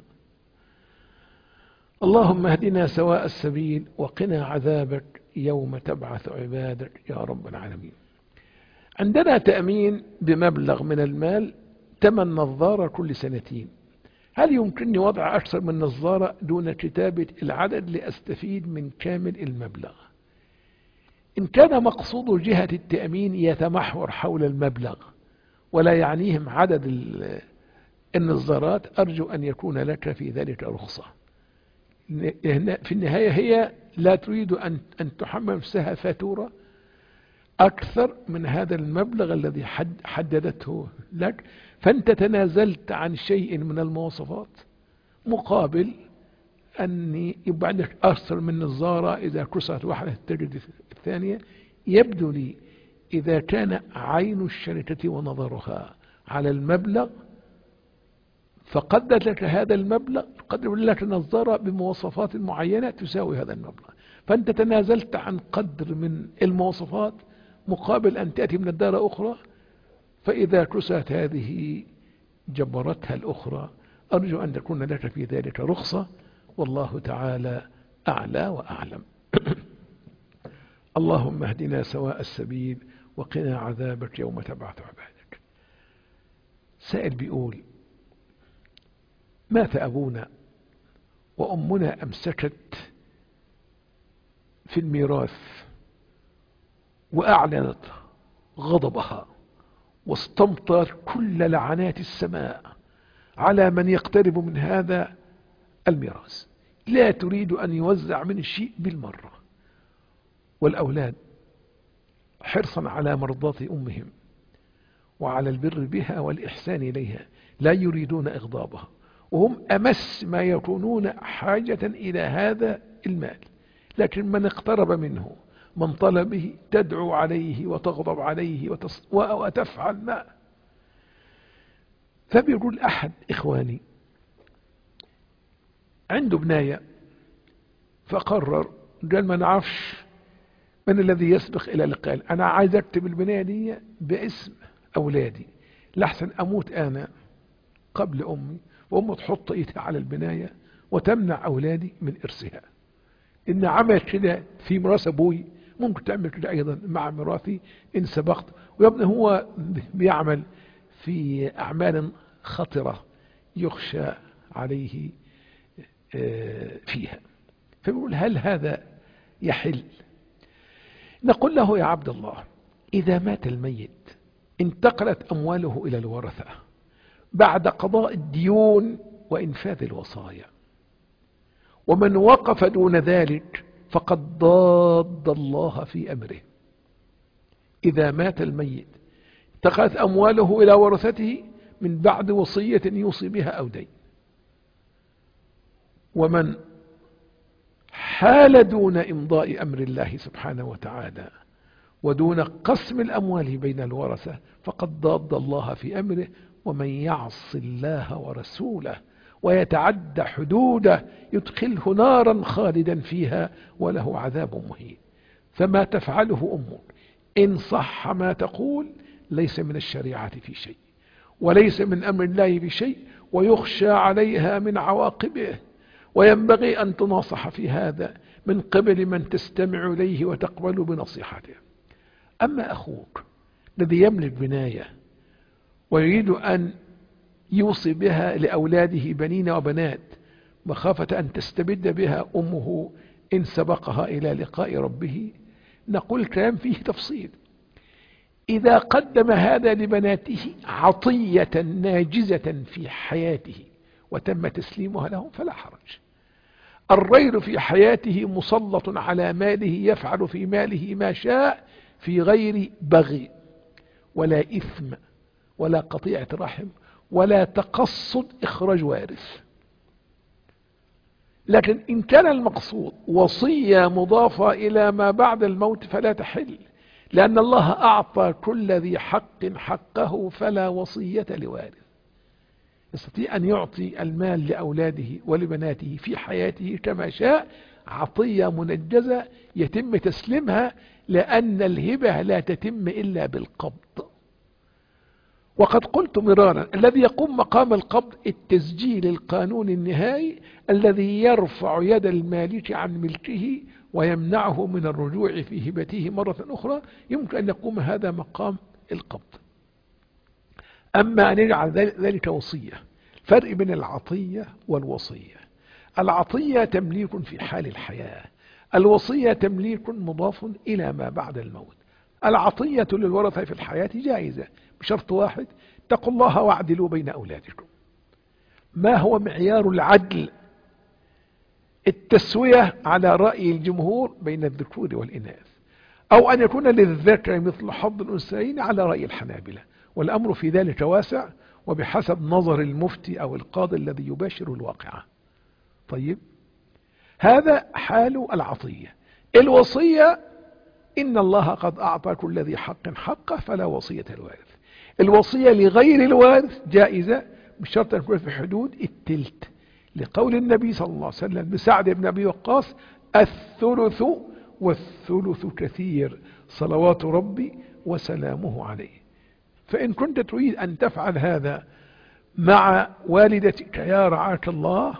A: اللهم اهدنا سواء السبيل وقنا عذابك يوم تبعث عبادك يا رب العالمين. عندنا تأمين بمبلغ من المال ثمن نظارة كل سنتين. هل يمكنني وضع أكثر من نظارة دون كتابة العدد لأستفيد من كامل المبلغ؟ إن كان مقصود جهة التأمين يتمحور حول المبلغ ولا يعنيهم عدد النظارات، أرجو أن يكون لك في ذلك رخصة. في النهاية هي لا تريد أن أن تحمل نفسها فاتورة أكثر من هذا المبلغ الذي حد حددته لك، فأنت تنازلت عن شيء من المواصفات مقابل أن يبقى عندك أكثر من نظارة. إذا كسرت واحدة تجد الثانية. يبدو لي إذا كان عين الشركة ونظرها على المبلغ فقدت لك هذا المبلغ، قدر لك نظارة بمواصفات معينة تساوي هذا المبلغ، فأنت تنازلت عن قدر من المواصفات مقابل أن تأتي من الدارة أخرى، فإذا كسرت هذه جبرتها الأخرى. أرجو أن تكون لك في ذلك رخصة، والله تعالى أعلى وأعلم. اللهم اهدنا سواء السبيل وقنا عذابك يوم تبعث عبادك. سائل بيقول: مات أبونا وأمنا أمسكت في الميراث وأعلنت غضبها واستمطرت كل لعنات السماء على من يقترب من هذا الميراث، لا تريد أن يوزع من الشيء بالمرة، والأولاد حرصا على مرضاة أمهم وعلى البر بها والإحسان إليها لا يريدون إغضابها، وهم أمس ما يكونون حاجة إلى هذا المال، لكن من اقترب منه من طلبه تدعو عليه وتغضب عليه وتص... وتفعل ما. فبيقول أحد إخواني عنده بناية، فقرر قال ما نعرفش من الذي يسبق إلى القال، أنا عايز أكتب البناية دي باسم أولادي لحسن أموت أنا قبل أمي، وأمه تحط إيدها على البناية وتمنع أولادي من إرثها. إن عملت كده في ميراث أبوي ممكن تعمل كده أيضا مع ميراثي إن سبقت. ويبنى هو بيعمل في أعمال خطرة يخشى عليه فيها، فيقول هل هذا يحل؟ نقول له يا عبد الله، إذا مات الميت انتقلت أمواله إلى الورثة بعد قضاء الديون وإنفاذ الوصايا، ومن وقف دون ذلك فقد ضاد الله في أمره. إذا مات الميت انتقلت أمواله إلى ورثته من بعد وصية يوصي بها أو دين. ومن حال دون إمضاء أمر الله سبحانه وتعالى ودون قسم الأموال بين الورثة فقد ضاد الله في أمره: ومن يعص الله ورسوله ويتعد حدوده يدخله نارا خالدا فيها وله عذاب مهين. فما تفعله أمك إن صح ما تقول ليس من الشريعة في شيء وليس من أمر الله في شيء، ويخشى عليها من عواقبه، وينبغي أن تناصح في هذا من قبل من تستمع إليه وتقبل بنصيحته. أما أخوك الذي يملك بناية ويريد أن يوصي بها لأولاده بنين وبنات مخافة أن تستبد بها أمه إن سبقها إلى لقاء ربه، نقول كلام فيه تفصيل. إذا قدم هذا لبناته عطية ناجزة في حياته وتم تسليمها لهم فلا حرج. الرجل في حياته مسلط على ماله يفعل في ماله ما شاء في غير بغي ولا إثم ولا قطيعة رحم ولا تقصد إخراج وارث. لكن إن كان المقصود وصية مضافة إلى ما بعد الموت فلا تحل، لأن الله أعطى كل ذي حق حقه فلا وصية لوارث. يستطيع أن يعطي المال لأولاده ولبناته في حياته كما شاء عطية منجزة يتم تسليمها، لأن الهبة لا تتم إلا بالقبض. وقد قلت مرارا الذي يقوم مقام القبض التسجيل القانوني النهائي الذي يرفع يد المالك عن ملكه ويمنعه من الرجوع في هبته مرة أخرى، يمكن أن يقوم هذا مقام القبض. أما أن يجعل ذلك وصية، فرق بين العطية والوصية: العطية تمليك في حال الحياة، الوصية تمليك مضاف إلى ما بعد الموت. العطية للورثة في الحياة جائزة بشرط واحد: اتقوا الله واعدلوا بين أولادكم. ما هو معيار العدل؟ التسوية على رأي الجمهور بين الذكور والإناث، أو أن يكون للذكر مثل حظ الأنثيين على رأي الحنابلة، والأمر في ذلك واسع وبحسب نظر المفتي أو القاضي الذي يباشر الواقعة. طيب، هذا حال العطية. الوصية: إن الله قد أعطى كل ذي حق حقه فلا وصية الوارث. الوصية لغير الوارث جائزة بشرط أن تكون في حدود التلت، لقول النبي صلى الله عليه وسلم لسعد بن أبي وقاص: الثلث والثلث كثير صلوات ربي وسلامه عليه. فإن كنت تريد أن تفعل هذا مع والدتك يا رعاك الله،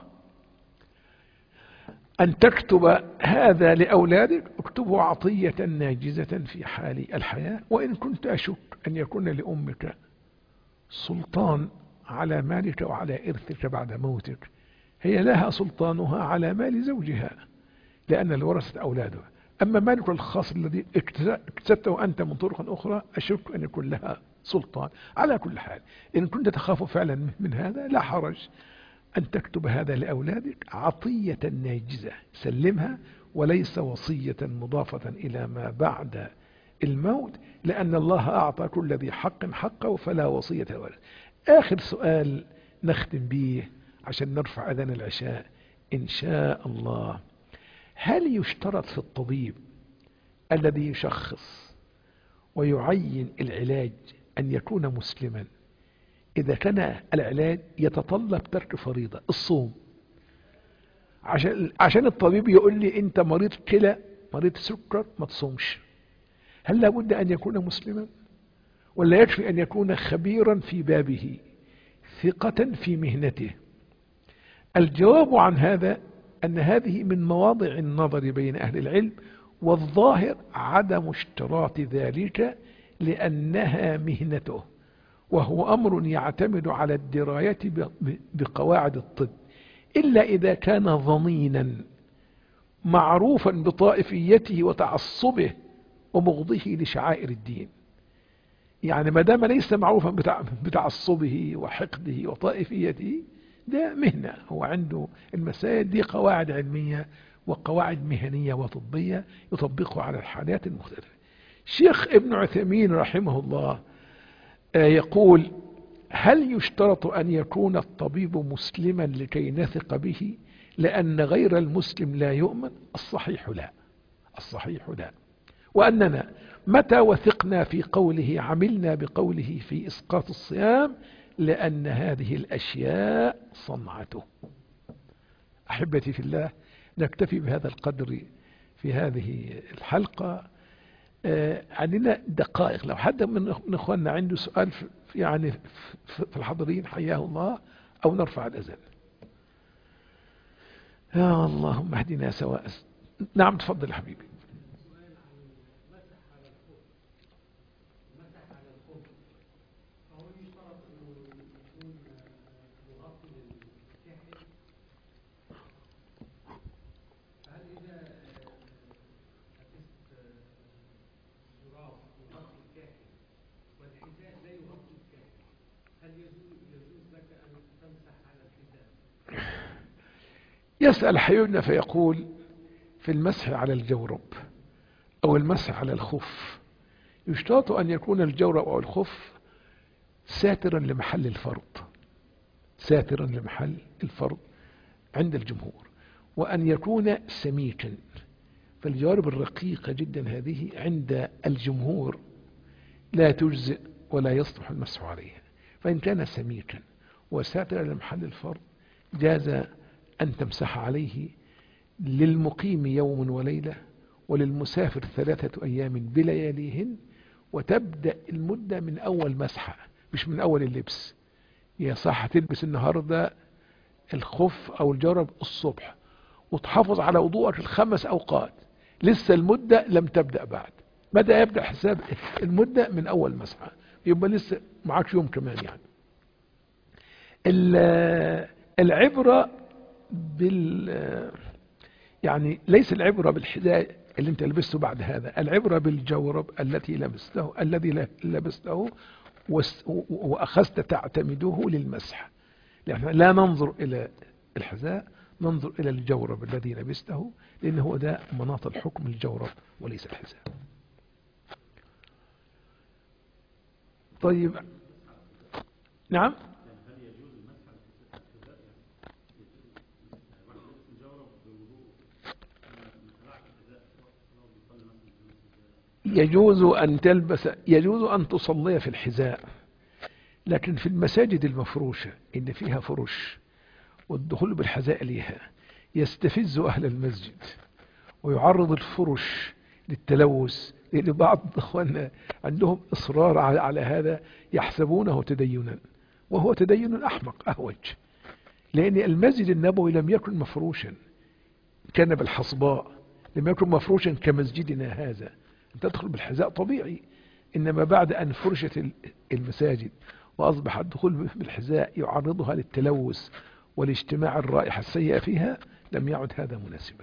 A: أن تكتب هذا لأولادك، اكتبه عطية ناجزة في حال الحياة. وإن كنت أشك أن يكون لأمك سلطان على مالك وعلى إرثك بعد موتك، هي لها سلطانها على مال زوجها لأن الورثة أولادها. أما مالك الخاص الذي اكتسبته أنت من طرق أخرى أشك أن يكون لها سلطان. على كل حال، إن كنت تخاف فعلا من هذا لا حرج أن تكتب هذا لأولادك عطية ناجزة، سلمها، وليس وصية مضافة إلى ما بعد الموت، لأن الله أعطى كل ذي حق حقه فلا وصية ورث. آخر سؤال نختم به عشان نرفع أذان العشاء إن شاء الله: هل يشترط في الطبيب الذي يشخص ويعين العلاج أن يكون مسلما إذا كان العلاج يتطلب ترك فريضة الصوم؟ عشان عشان الطبيب يقول لي أنت مريض كلى مريض سكر ما تصومش، هل لابد أن يكون مسلما ولا يكفي أن يكون خبيرا في بابه ثقة في مهنته؟ الجواب عن هذا أن هذه من مواضع النظر بين أهل العلم، والظاهر عدم اشتراط ذلك لأنها مهنته، وهو أمر يعتمد على الدراية بقواعد الطب، إلا إذا كان ضنينا معروفا بطائفيته وتعصبه ومغضه لشعائر الدين. يعني ما دام ليس معروفا بتعصبه وحقده وطائفيته، ده مهنة، هو عنده المسائل دي قواعد علمية وقواعد مهنية وطبية يطبقها على الحالات المختلفة. الشيخ ابن عثيمين رحمه الله يقول: هل يشترط أن يكون الطبيب مسلما لكي نثق به لأن غير المسلم لا يؤمن؟ الصحيح لا، الصحيح لا، وأننا متى وثقنا في قوله عملنا بقوله في إسقاط الصيام، لأن هذه الأشياء صنعته. أحبتي في الله، نكتفي بهذا القدر في هذه الحلقة. آه عندنا دقائق، لو حد من أخواننا عنده سؤال في يعني في الحاضرين حياه الله، أو نرفع الأذان. يا اللهم اهدنا سواء. نعم تفضل حبيبي. يسأل حبيبنا فيقول: في المسح على الجورب أو المسح على الخف يشترط أن يكون الجورب أو الخف ساترا لمحل الفرض، ساترا لمحل الفرض عند الجمهور، وأن يكون سميكا. فالجوارب الرقيقة جدا هذه عند الجمهور لا تجزئ ولا يصلح المسح عليها. فإن كان سميكا وساترا لمحل الفرض جاز أن تمسح عليه للمقيم يوم وليلة، وللمسافر ثلاثة أيام بلياليهن، وتبدأ المدة من أول مسحة مش من أول اللبس. يا صح تلبس النهاردة الخف أو الجرب الصبح وتحافظ على وضوءك الخمس أوقات، لسه المدة لم تبدأ بعد. متى يبدأ حساب المدة؟ من أول مسحة، يبقى لسه معاك يوم كمان. يعني العبرة بال يعني ليس العبرة بالحذاء اللي انت لبسته بعد هذا، العبرة بالجورب التي لبسته الذي لبسته وأخذت تعتمده للمسح. لأن لا ننظر إلى الحذاء، ننظر إلى الجورب الذي لبسته، لأنه هو ده مناط الحكم الجورب وليس الحذاء. طيب نعم. يجوز أن تلبس، يجوز أن تصلي في الحذاء، لكن في المساجد المفروشة اللي فيها فرش والدخول بالحذاء ليها يستفز أهل المسجد ويعرض الفرش للتلوث، لأن بعض إخواننا عندهم إصرار على هذا يحسبونه تدينا، وهو تدين أحمق أهوج. لأن المسجد النبوي لم يكن مفروشا، كان بالحصباء، لم يكن مفروشا كمسجدنا هذا. تدخل بالحذاء طبيعي، إنما بعد أن فرشت المساجد وأصبح الدخول بالحذاء يعرضها للتلوث والاجتماع الرائحة السيئة فيها، لم يعد هذا مناسبا.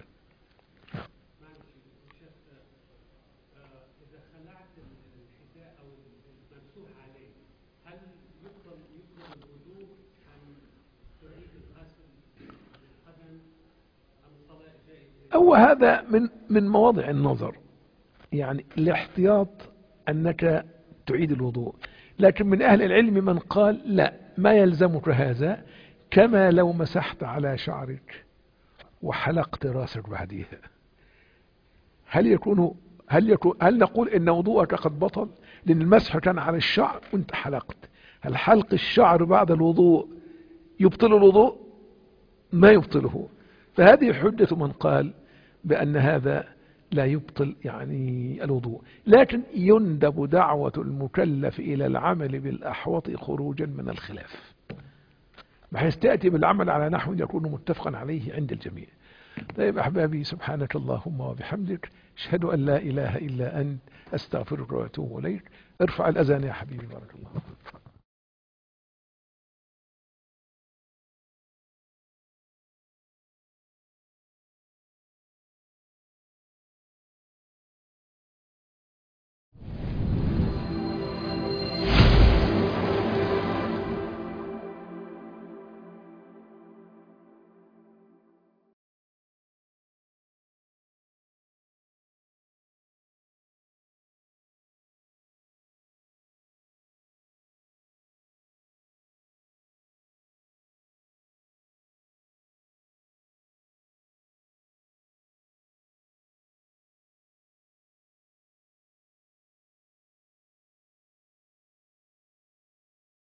B: إذا خلعت الحذاء أو الممسوح عليه، هل يفضل يفضل الوضوء أم تعيد الغسل بالقدم أم الصلاة جائزة؟
A: أو هذا من من مواضع النظر، يعني الاحتياط أنك تعيد الوضوء، لكن من أهل العلم من قال لا، ما يلزمك هذا، كما لو مسحت على شعرك وحلقت راسك بعدها. هل يكون هل يكون هل نقول إن وضوءك قد بطل لأن المسح كان على الشعر وانت حلقت؟ هل حلق الشعر بعد الوضوء يبطل الوضوء؟ ما يبطله. فهذه حجة من قال بأن هذا لا يبطل يعني الوضوء، لكن يندب دعوة المكلف إلى العمل بالأحوط خروجا من الخلاف، بحيث تأتي بالعمل على نحو يكون متفقا عليه عند الجميع. طيب أحبابي، سبحانك اللهم وبحمدك، أشهد أن لا إله إلا أنت، أستغفرك وأتوب إليك. ارفع الأذان يا حبيبي، بارك الله.